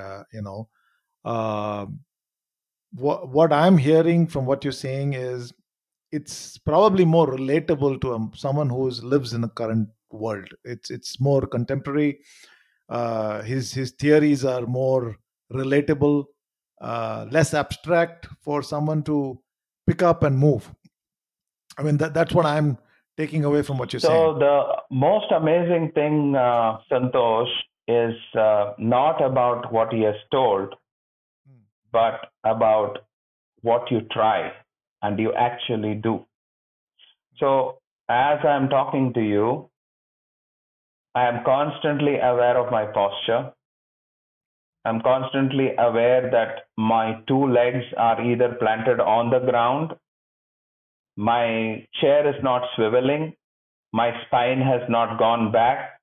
uh, what I'm hearing from what you're saying is it's probably more relatable to someone who lives in the current world. It's more contemporary. His theories are more relatable, less abstract for someone to pick up and move. I mean, that's what I'm taking away from what you're saying. So the most amazing thing, Santosh, is not about what he has told, but about what you try and you actually do. So as I'm talking to you, I am constantly aware of my posture. I'm constantly aware that my two legs are either planted on the ground, my chair is not swiveling, my spine has not gone back.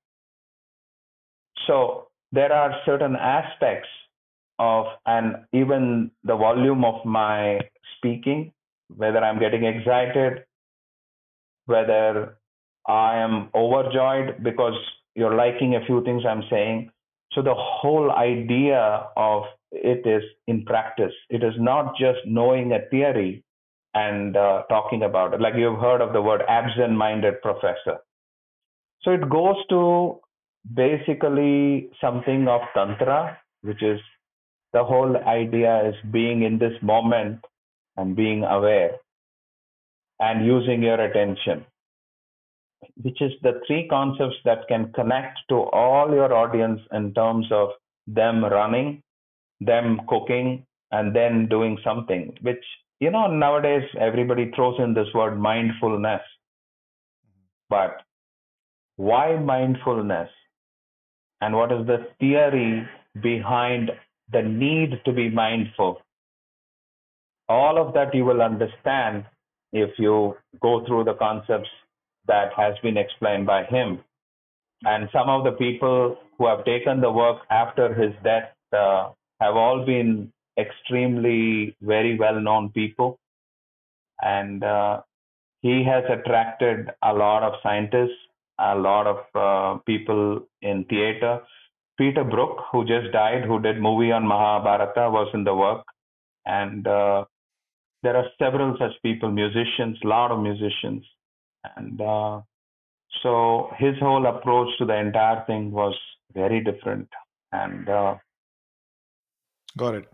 So there are certain aspects of, and even the volume of my speaking, whether I'm getting excited, whether I am overjoyed because you're liking a few things I'm saying. So the whole idea of it is in practice. It is not just knowing a theory and talking about it. Like you've heard of the word absent-minded professor. So it goes to basically something of tantra, which is the whole idea is being in this moment and being aware and using your attention, which is the three concepts that can connect to all your audience in terms of them running, them cooking, and then doing something, which, nowadays everybody throws in this word mindfulness. But why mindfulness? And what is the theory behind the need to be mindful? All of that you will understand if you go through the concepts that has been explained by him. And some of the people who have taken the work after his death have all been extremely very well known people. And he has attracted a lot of scientists, a lot of people in theater. Peter Brook, who just died, who did movie on Mahabharata, was in the work. And there are several such people, musicians, a lot of musicians. And so his whole approach to the entire thing was very different. And Got it.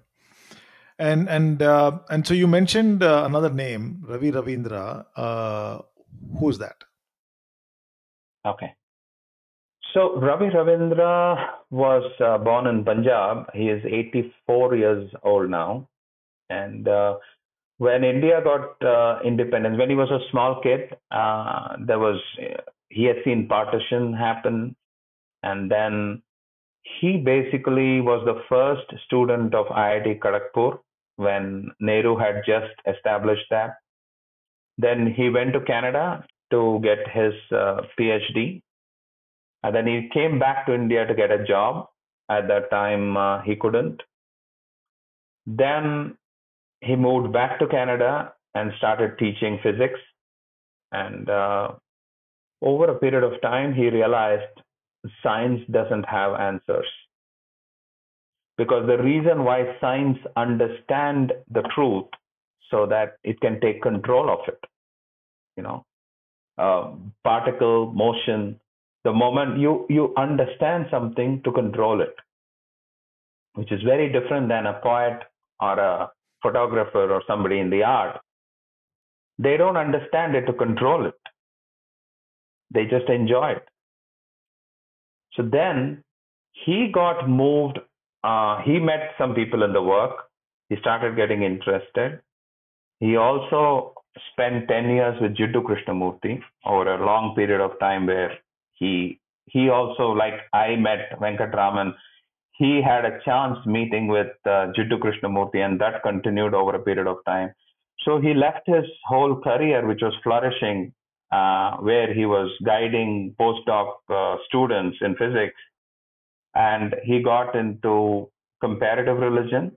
And so you mentioned another name, Ravi Ravindra. Who's that? okay. So Ravi Ravindra was born in Punjab. He is 84 years old now. And when India got independence, when he was a small kid, he had seen partition happen. And then he basically was the first student of IIT Kharagpur when Nehru had just established that. Then he went to Canada to get his PhD. And then he came back to India to get a job. At that time, he couldn't. Then he moved back to Canada and started teaching physics. And over a period of time, he realized science doesn't have answers, because the reason why science understand the truth so that it can take control of it, you know, particle motion. The moment you understand something to control it, which is very different than a poet or a photographer or somebody in the art. They don't understand it to control it. They just enjoy it. So then he got moved. He met some people in the work. He started getting interested. He also spent 10 years with Jiddu Krishnamurti over a long period of time, where he also, like I met Venkatraman, he had a chance meeting with Jiddu Krishnamurti, and that continued over a period of time. So he left his whole career, which was flourishing, where he was guiding postdoc students in physics, and he got into comparative religion,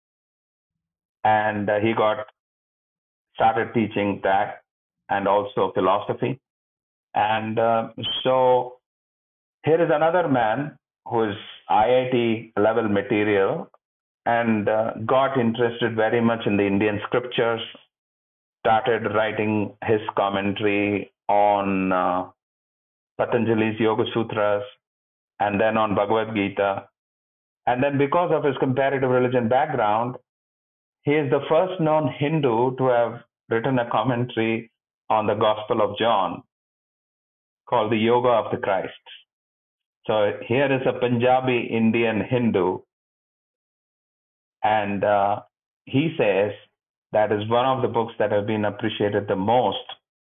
and he got started teaching that, and also philosophy. And so here is another man who is IIT level material, and got interested very much in the Indian scriptures, started writing his commentary on Patanjali's Yoga Sutras, and then on Bhagavad Gita. And then, because of his comparative religion background, he is the first known Hindu to have written a commentary on the Gospel of John called the Yoga of the Christ. So here is a Punjabi Indian Hindu, and he says that is one of the books that have been appreciated the most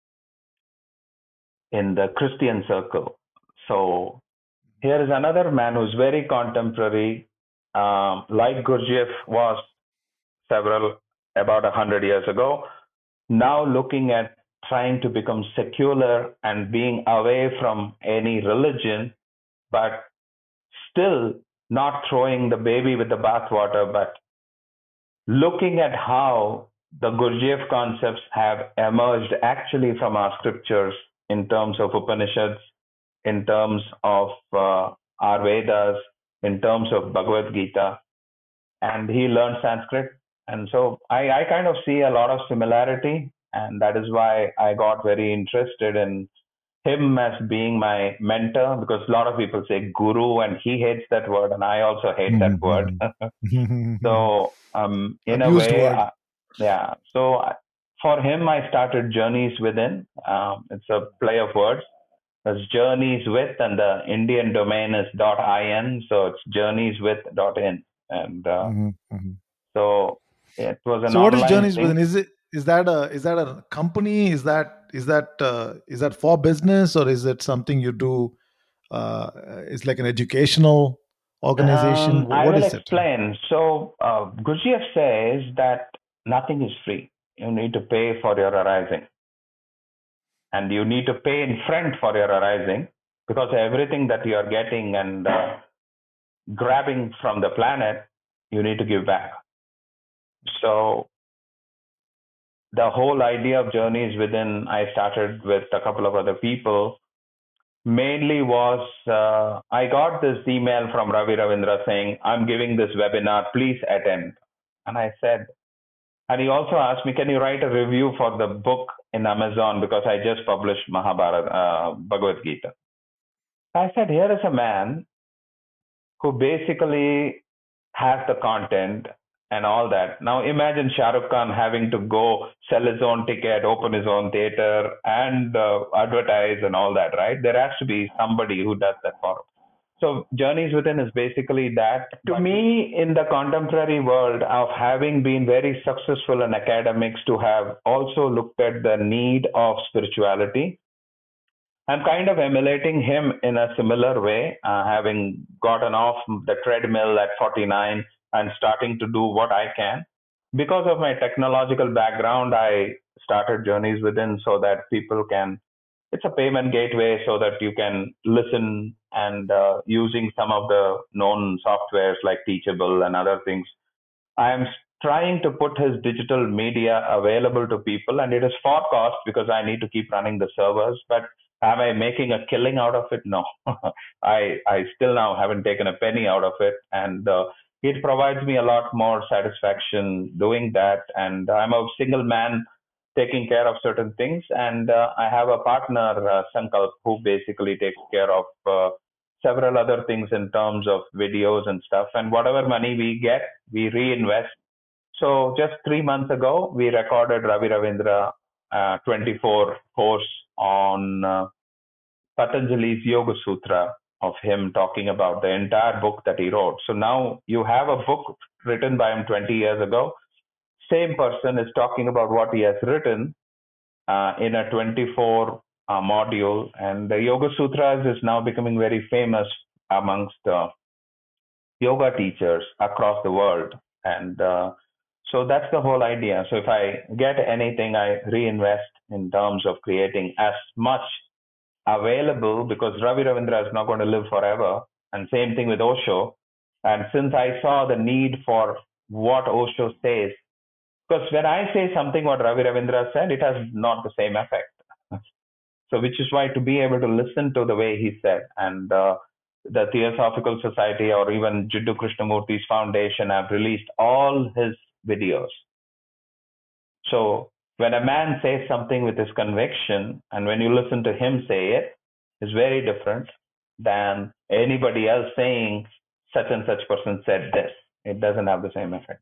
in the Christian circle. So here is another man who's very contemporary, like Gurdjieff was about 100 years ago, now looking at trying to become secular and being away from any religion, but still not throwing the baby with the bathwater, but looking at how the Gurdjieff concepts have emerged actually from our scriptures in terms of Upanishads, in terms of our Vedas, in terms of Bhagavad Gita. And he learned Sanskrit. And so I kind of see a lot of similarity. And that is why I got very interested in him as being my mentor, because a lot of people say guru, and he hates that word, and I also hate that word. So in a Abused way, word. yeah. So for him, I started Journeys Within. It's a play of words. It's Journeys With, and the Indian domain is .in, so it's journeyswith.in. And so it was an So what is online Journeys thing. Within? Is that a company? Is that for business, or is it something you do? It's like an educational organization. I What will is it? explain. So Gurdjieff says that nothing is free. You need to pay for your arising, and you need to pay in front for your arising, because everything that you are getting and grabbing from the planet, you need to give back. So the whole idea of Journeys Within, I started with a couple of other people, mainly was I got this email from Ravi Ravindra saying, I'm giving this webinar, please attend. And I said, and he also asked me, can you write a review for the book in Amazon, because I just published Mahabharata, Bhagavad Gita. I said, here is a man who basically has the content and all that. Now imagine Shah Rukh Khan having to go sell his own ticket, open his own theater, and advertise and all that, right? There has to be somebody who does that for him. So Journeys Within is basically that. To me, in the contemporary world of having been very successful in academics, to have also looked at the need of spirituality, I'm kind of emulating him in a similar way, having gotten off the treadmill at 49 and starting to do what I can. Because of my technological background, I started Journeys Within so that people can, it's a payment gateway so that you can listen, and using some of the known softwares like Teachable and other things. I am trying to put his digital media available to people, and it is for cost because I need to keep running the servers. But am I making a killing out of it? No. I still now haven't taken a penny out of it, and it provides me a lot more satisfaction doing that. And I'm a single man taking care of certain things, and I have a partner, Sankalp, who basically takes care of several other things in terms of videos and stuff. And whatever money we get, we reinvest. So just 3 months ago, we recorded Ravi Ravindra 24 course on Patanjali's Yoga Sutra, of him talking about the entire book that he wrote. So now you have a book written by him 20 years ago. Same person is talking about what he has written in a 24 module. And the Yoga Sutras is now becoming very famous amongst yoga teachers across the world. And so that's the whole idea. So if I get anything, I reinvest in terms of creating as much available, because Ravi Ravindra is not going to live forever. And same thing with Osho. And since I saw the need for what Osho says, because when I say something what Ravi Ravindra said, it has not the same effect. So, which is why to be able to listen to the way he said, and the Theosophical Society or even Jiddu Krishnamurti's foundation have released all his videos. So, when a man says something with his conviction, and when you listen to him say it, is very different than anybody else saying such and such person said this. It doesn't have the same effect.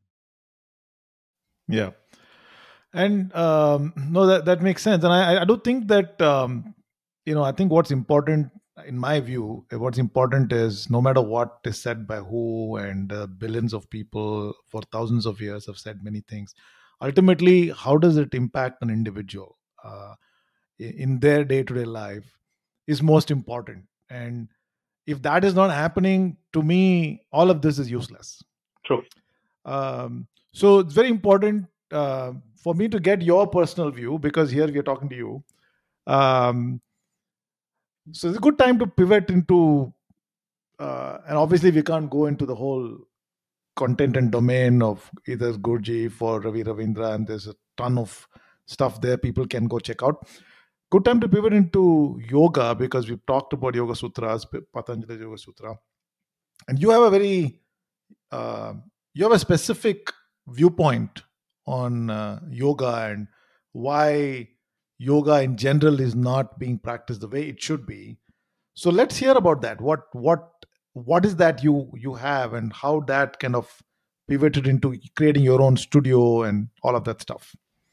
Yeah. And no, that makes sense. And I do think that, I think what's important, in my view, what's important is no matter what is said by who, and billions of people for thousands of years have said many things. Ultimately, how does it impact an individual in their day to day life is most important. And if that is not happening, to me, all of this is useless. True. So it's very important for me to get your personal view, because here we are talking to you. So it's a good time to pivot into, and obviously we can't go into the whole content and domain of either Gurdjieff or Ravi Ravindra, and there's a ton of stuff there people can go check out. Good time to pivot into yoga, because we've talked about Yoga Sutras, Patanjali's Yoga Sutra, and you have a very you have a specific viewpoint on yoga and why yoga in general is not being practiced the way it should be. So let's hear about that. What is that you have, and how that kind of pivoted into creating your own studio and all of that stuff.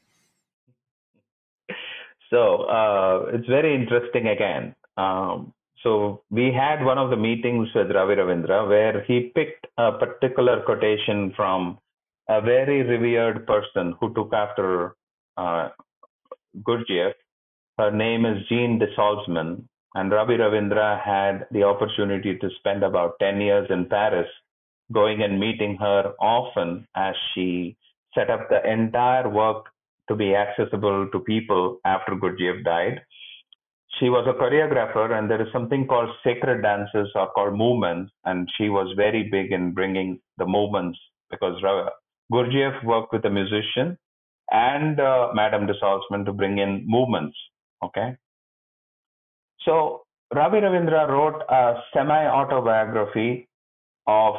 So it's very interesting again. So we had one of the meetings with Ravi Ravindra where he picked a particular quotation from a very revered person who took after Gurdjieff. Her name is Jean de Salzman, and Ravi Ravindra had the opportunity to spend about 10 years in Paris, going and meeting her often as she set up the entire work to be accessible to people after Gurdjieff died. She was a choreographer, and there is something called sacred dances or called movements, and she was very big in bringing the movements, because Gurdjieff worked with a musician and Madame de Salzman to bring in movements. Okay. So Ravi Ravindra wrote a semi-autobiography of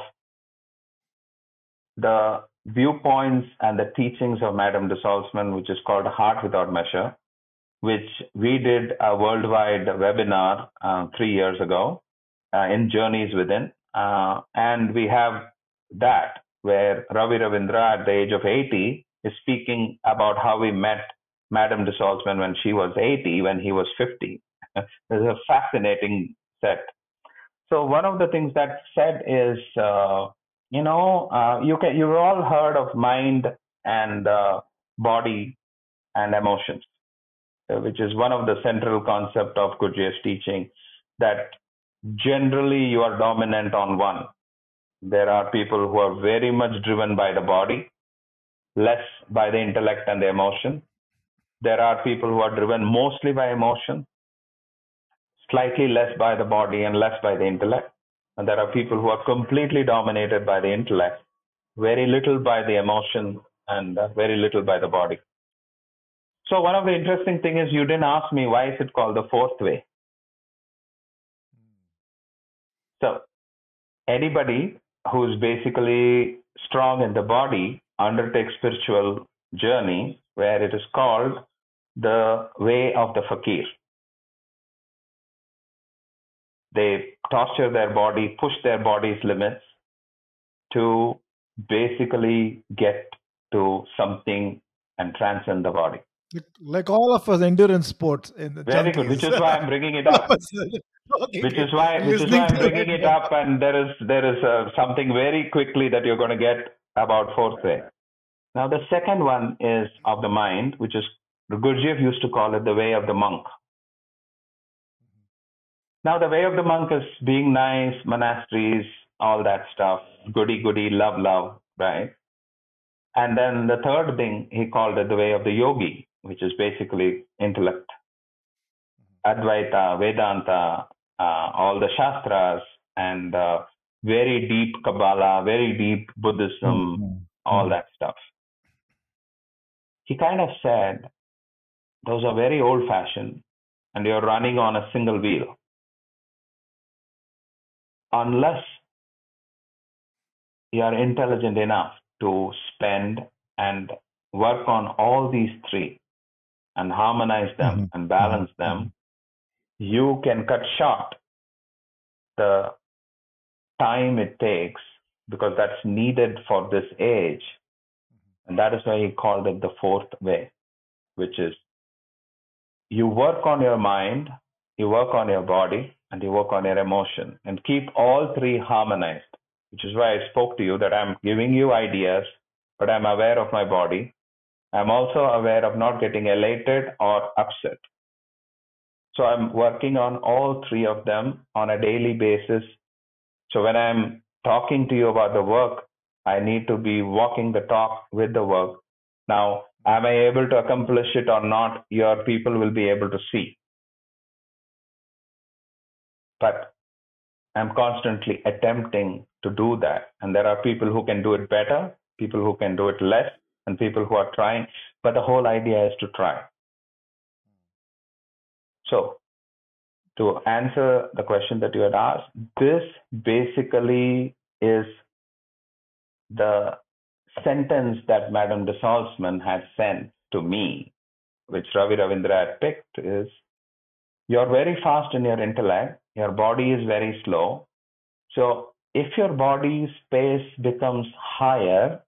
the viewpoints and the teachings of Madame de Salzman, which is called Heart Without Measure, which we did a worldwide webinar 3 years ago in Journeys Within. And we have that where Ravi Ravindra at the age of 80 is speaking about how he met Madame de Salzman when she was 80, when he was 50. It's a fascinating set. So one of the things that said is, you've all heard of mind and body and emotions, which is one of the central concept of Gurdjieff's teaching, that generally you are dominant on one. There are people who are very much driven by the body, less by the intellect and the emotion. There are people who are driven mostly by emotion, slightly less by the body and less by the intellect. And there are people who are completely dominated by the intellect very little by the emotion, and very little by the body. So one of the interesting thing is you didn't ask me why is it called the fourth way. So anybody who's basically strong in the body undertakes spiritual journey where it is called the way of the fakir. They torture their body, push their body's limits to basically get to something and transcend the body. Like all of us endurance sports in the Very good, which is why I'm bringing it up. Which is why I'm bringing it up, and there is something very quickly that you're going to get about fourth way. Now the second one is of the mind, which is Gurdjieff used to call it the way of the monk. Now the way of the monk is being nice, monasteries, all that stuff, goody goody, love love, right? And then the third thing he called it the way of the yogi, which is basically intellect, Advaita, Vedanta, all the Shastras, and very deep Kabbalah, very deep Buddhism, all that stuff. He kind of said, those are very old fashioned and you're running on a single wheel. Unless you are intelligent enough to spend and work on all these three and harmonize them and balance them, you can cut short the time it takes because that's needed for this age. And that is why he called it the fourth way, which is you work on your mind, you work on your body, and you work on your emotion, and keep all three harmonized, which is why I spoke to you that I'm giving you ideas, but I'm aware of my body. I'm also aware of not getting elated or upset. So I'm working on all three of them on a daily basis. So when I'm talking to you about the work, I need to be walking the talk with the work. Now, am I able to accomplish it or not? Your people will be able to see. But I'm constantly attempting to do that. And there are people who can do it better, people who can do it less, and people who are trying. But the whole idea is to try. So to answer the question that you had asked, this basically is the sentence that Madame de Salzman had sent to me, which Ravi Ravindra had picked, is you're very fast in your intellect, your body is very slow. So if your body's pace becomes higher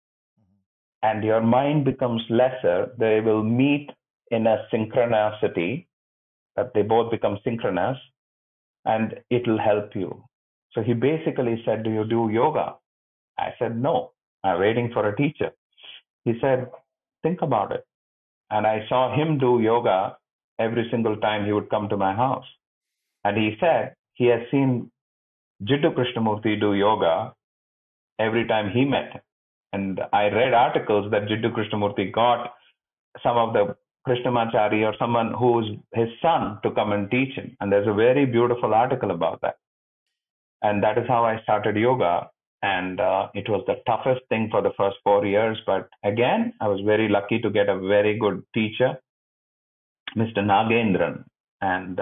and your mind becomes lesser, they will meet in a synchronicity, that they both become synchronous, and it will help you. So he basically said, do you do yoga? I said, no, I'm waiting for a teacher. He said, think about it. And I saw him do yoga every single time he would come to my house. And he said he has seen Jiddu Krishnamurti do yoga every time he met him. And I read articles that Jiddu Krishnamurti got some of the Krishnamachari or someone who's his son to come and teach him. And there's a very beautiful article about that. And that is how I started yoga. And it was the toughest thing for the first 4 years. But again, I was very lucky to get a very good teacher, Mr. Nagendran. And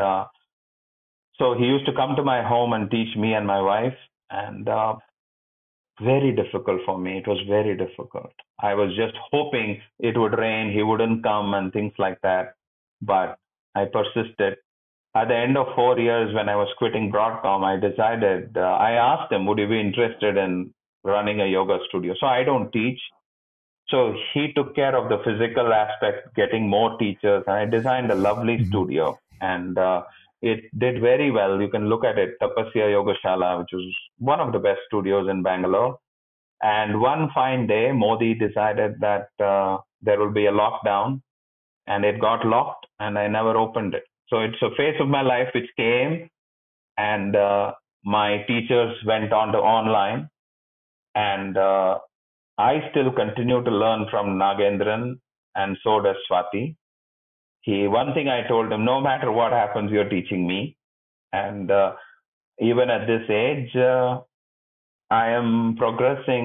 so he used to come to my home and teach me and my wife. And very difficult for me. It was very difficult. I was just hoping it would rain, he wouldn't come and things like that. But I persisted. At the end of 4 years, when I was quitting Broadcom, I decided, I asked him, would you be interested in running a yoga studio? So I don't teach. So he took care of the physical aspect, getting more teachers. And I designed a lovely studio. And it did very well. You can look at it, Tapasya Yogashala, which was one of the best studios in Bangalore. And one fine day, Modi decided that there will be a lockdown, and it got locked, and I never opened it. So it's a phase of my life which came, and my teachers went on to online, and I still continue to learn from Nagendran, and so does Swati. One thing I told him, no matter what happens, you're teaching me. And even at this age, I am progressing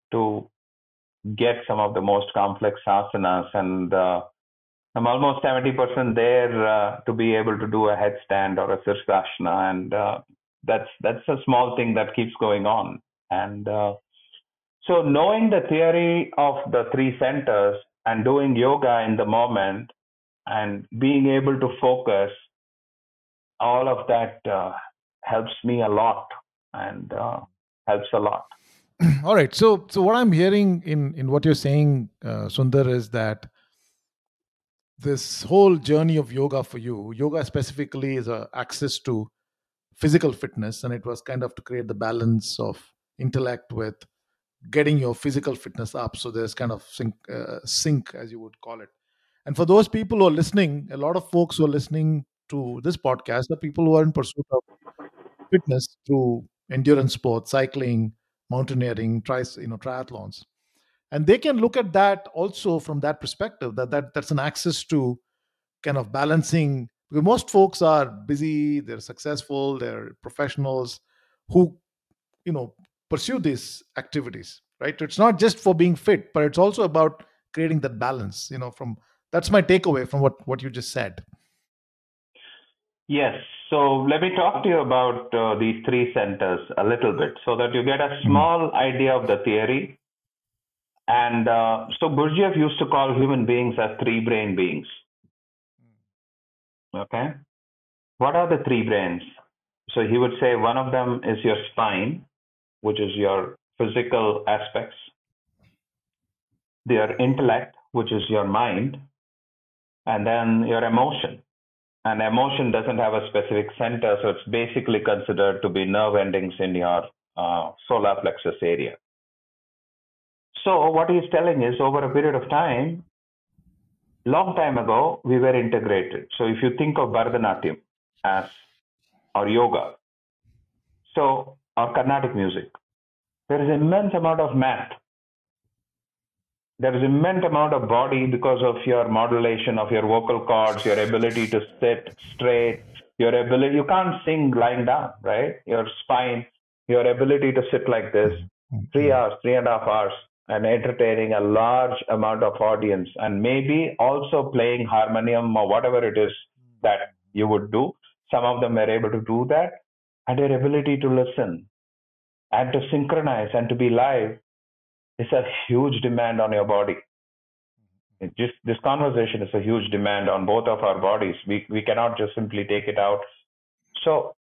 to get some of the most complex asanas, and I'm almost 70% there to be able to do a headstand or a sirsasana, and that's a small thing that keeps going on. And so knowing the theory of the three centers and doing yoga in the moment and being able to focus, all of that helps me a lot and helps a lot. All right. So what I'm hearing in what you're saying, Sundar, is that this whole journey of yoga for you, yoga specifically, is a access to physical fitness, and it was kind of to create the balance of intellect with getting your physical fitness up. So there's kind of sync, as you would call it. And for those people who are listening, a lot of folks who are listening to this podcast are people who are in pursuit of fitness through endurance sports, cycling, mountaineering, triathlons, and they can look at that also from that perspective. That's an access to kind of balancing, because most folks are busy, they're successful, they're professionals who pursue these activities, right? It's not just for being fit, but it's also about creating that balance. From That's my takeaway from what you just said. Yes. So let me talk to you about these three centers a little bit so that you get a small idea of the theory. And so Gurdjieff used to call human beings as three brain beings. Okay. What are the three brains? So he would say one of them is your spine, which is your physical aspects, your intellect, which is your mind, and then your emotion. And emotion doesn't have a specific center, so it's basically considered to be nerve endings in your solar plexus area. So what he's telling is, over a period of time, long time ago, we were integrated. So if you think of Bharatanatyam as or yoga, so or Carnatic music, there is immense amount of math. There is immense amount of body because of your modulation of your vocal cords, your ability to sit straight, you can't sing lying down, right? Your spine, your ability to sit like this, 3 hours, 3.5 hours, and entertaining a large amount of audience, and maybe also playing harmonium or whatever it is that you would do. Some of them were able to do that, and your ability to listen and to synchronize and to be live is a huge demand on your body. This conversation is a huge demand on both of our bodies. We cannot just simply take it out. So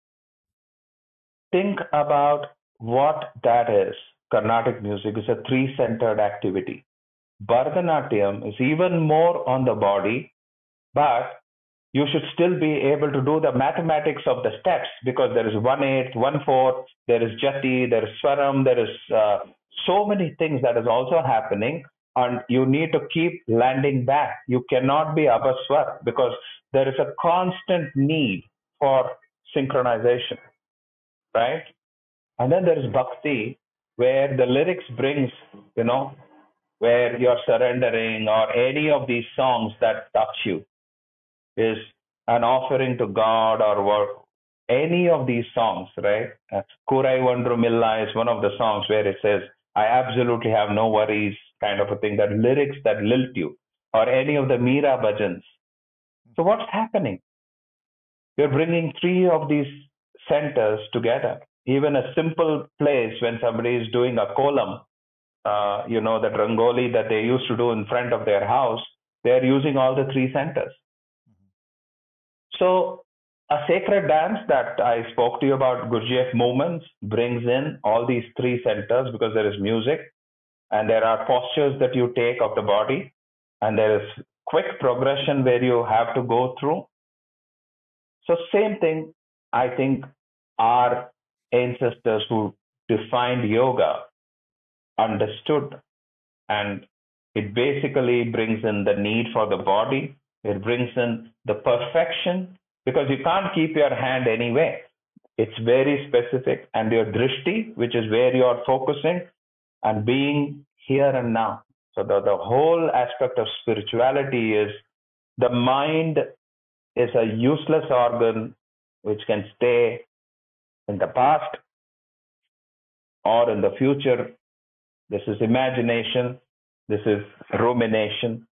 think about what that is. Carnatic music is a three-centered activity. Bharatanatyam is even more on the body, but you should still be able to do the mathematics of the steps, because there is 1/8, 1/4, there is jati, there is swaram, there is so many things that is also happening, and you need to keep landing back. You cannot be abaswar because there is a constant need for synchronization, right? And then there is bhakti, where the lyrics brings, where you're surrendering, or any of these songs that touch you is an offering to God, or what, any of these songs, right? Kurai Vandrumilla is one of the songs where it says, I absolutely have no worries, kind of a thing, that lyrics that lilt you, or any of the Meera bhajans. So what's happening? You're bringing three of these centers together. Even a simple place when somebody is doing a kolam, that rangoli that they used to do in front of their house, they're using all the three centers. So a sacred dance that I spoke to you about, Gurdjieff movements, brings in all these three centers, because there is music and there are postures that you take of the body, and there is quick progression where you have to go through. So same thing, I think our ancestors who defined yoga understood, and it basically brings in the need for the body. It brings in the perfection, because you can't keep your hand anywhere. It's very specific, and your drishti, which is where you are focusing, and being here and now. So the whole aspect of spirituality is, the mind is a useless organ which can stay in the past or in the future, This is imagination. This is rumination.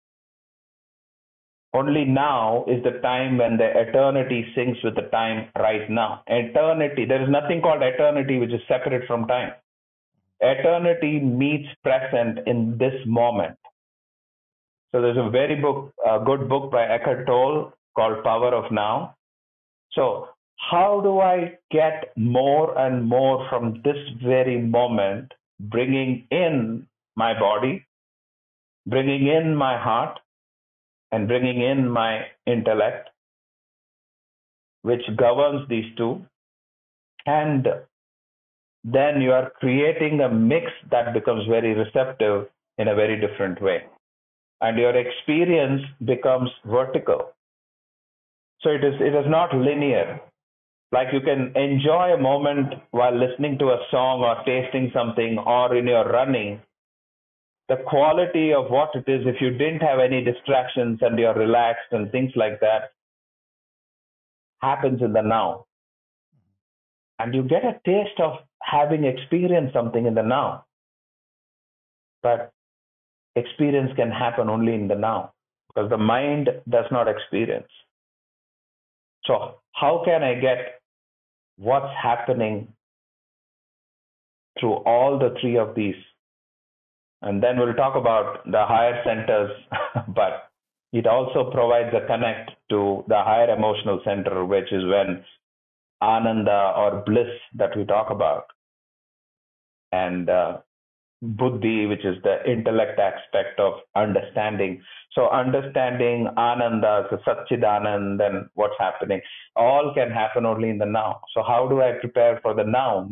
Only now is the time when the eternity syncs with the time right now. Eternity, there is nothing called eternity which is separate from time. Eternity meets present in this moment. So there's a very good book by Eckhart Tolle called Power of Now. So how do I get more and more from this very moment, bringing in my body, bringing in my heart, and bringing in my intellect, which governs these two. And then you are creating a mix that becomes very receptive in a very different way. And your experience becomes vertical. So it is not linear. Like you can enjoy a moment while listening to a song or tasting something or in your running. The quality of what it is, if you didn't have any distractions and you're relaxed and things like that, happens in the now. And you get a taste of having experienced something in the now. But experience can happen only in the now because the mind does not experience. So how can I get what's happening through all the three of these? And then we'll talk about the higher centers, but it also provides a connect to the higher emotional center, which is when ananda or bliss that we talk about, and buddhi, which is the intellect aspect of understanding. So understanding ananda, so satchidanand, and what's happening, all can happen only in the now. So how do I prepare for the now?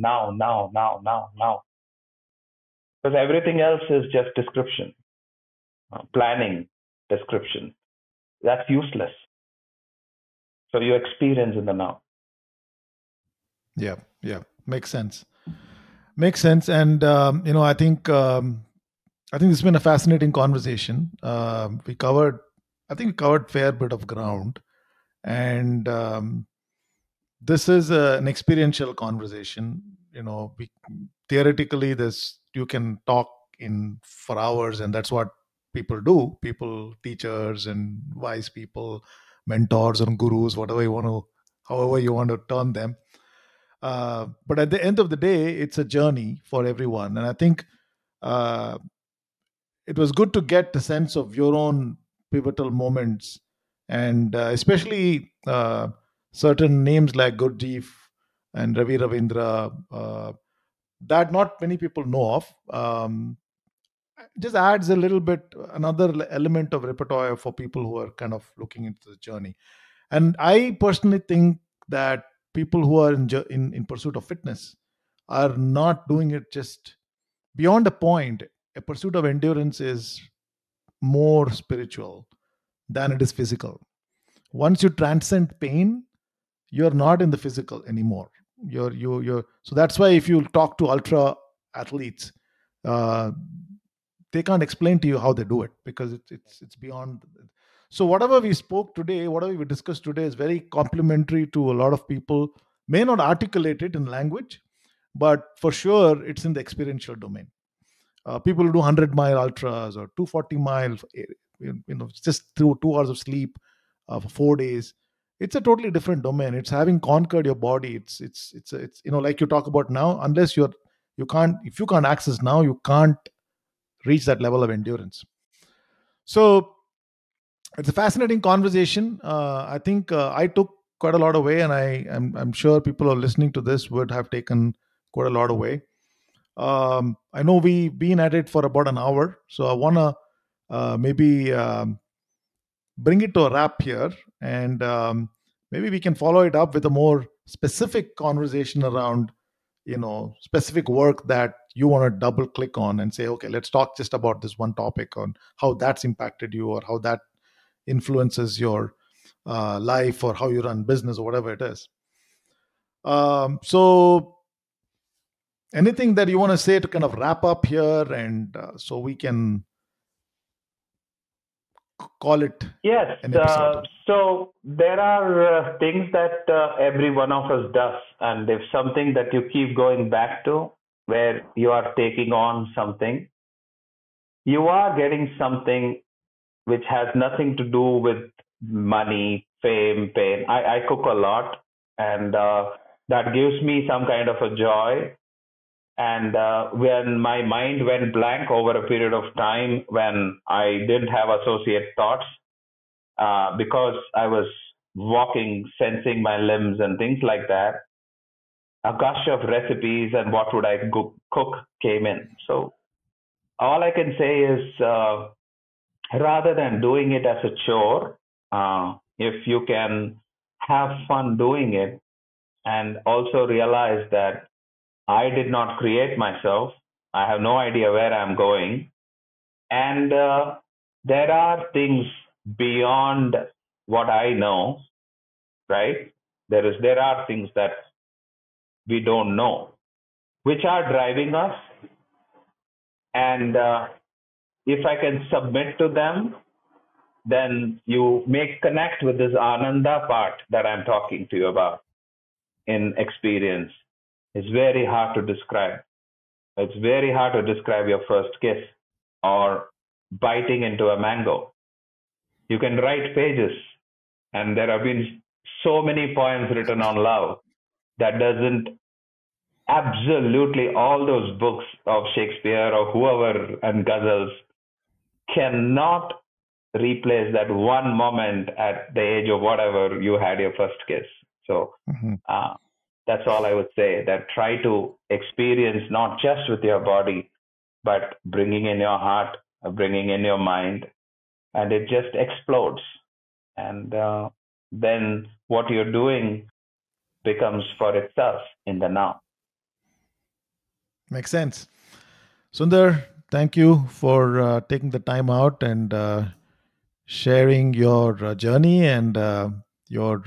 Because everything else is just description, planning, description. That's useless. So you experience in the now. Yeah, makes sense. And I think it's been a fascinating conversation. I think we covered fair bit of ground, and this is an experiential conversation. Theoretically, this you can talk in for hours, and that's what people do. People, teachers, and wise people, mentors and gurus, however you want to term them. But at the end of the day, it's a journey for everyone, and I think uh, it was good to get the sense of your own pivotal moments, and especially certain names like Gurdjieff and Ravi Ravindra, that not many people know of. Just adds a little bit another element of repertoire for people who are kind of looking into the journey. And I personally think that people who are in pursuit of fitness are not doing it just beyond a point. A pursuit of endurance is more spiritual than it is physical. Once you transcend pain, you're not in the physical anymore. You're so that's why if you talk to ultra athletes, uh, they can't explain to you how they do it because it's beyond. So whatever we spoke today, whatever we discussed today is very complementary to a lot of people. May not articulate it in language, but for sure it's in the experiential domain. People who do 100-mile ultras or 240-mile, just through 2 hours of sleep for 4 days. It's a totally different domain. It's having conquered your body. It's like you talk about now. Unless you can't, if you can't access now, you can't reach that level of endurance. So it's a fascinating conversation. I think I took quite a lot away, and I'm sure people who are listening to this would have taken quite a lot away. I know we've been at it for about an hour, so I want to maybe bring it to a wrap here, and maybe we can follow it up with a more specific conversation around specific work that you want to double click on and say, okay, let's talk just about this one topic on how that's impacted you or how that influences your life or how you run business or whatever it is. So anything that you want to say to kind of wrap up here, and so we can call it Yes. an episode? So there are things that every one of us does, and if something that you keep going back to, where you are taking on something, you are getting something which has nothing to do with money, fame, pain. I cook a lot, and that gives me some kind of a joy. And when my mind went blank over a period of time, when I didn't have associate thoughts, because I was walking, sensing my limbs and things like that, a gush of recipes and what would I cook came in. So all I can say is, rather than doing it as a chore, if you can have fun doing it and also realize that I did not create myself, I have no idea where I'm going, and there are things beyond what I know, right? There are things that we don't know, which are driving us, and if I can submit to them, then you make connect with this ananda part that I'm talking to you about in experience. It's very hard to describe. It's very hard to describe your first kiss or biting into a mango. You can write pages, and there have been so many poems written on love that doesn't absolutely all those books of Shakespeare or whoever and ghazals cannot replace that one moment at the age of whatever you had your first kiss. So that's all I would say. That try to experience not just with your body, but bringing in your heart, bringing in your mind, and it just explodes. And then what you're doing becomes for itself in the now. Makes sense. Sundar, thank you for taking the time out and sharing your journey and your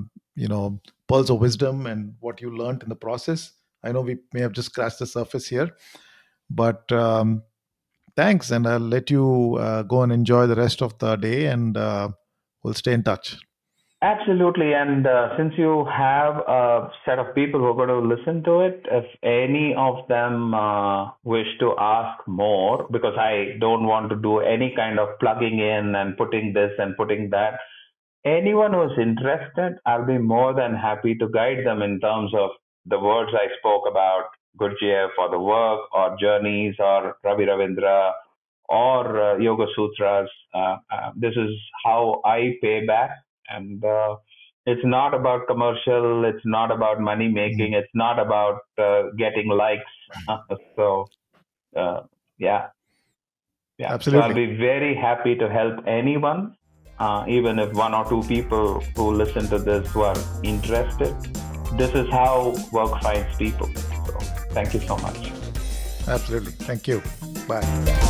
pearls of wisdom and what you learned in the process. I know we may have just scratched the surface here, but thanks, and I'll let you go and enjoy the rest of the day, and we'll stay in touch. Absolutely. And since you have a set of people who are going to listen to it, if any of them wish to ask more, because I don't want to do any kind of plugging in and putting this and putting that, anyone who's interested, I'll be more than happy to guide them in terms of the words I spoke about, Gurdjieff or the work or journeys or Ravi Ravindra or Yoga Sutras. This is how I pay back. And it's not about commercial. It's not about money making. It's not about getting likes. So, yeah. Absolutely. So I'll be very happy to help anyone, even if one or two people who listen to this who are interested. This is how work finds people. So thank you so much. Absolutely. Thank you. Bye.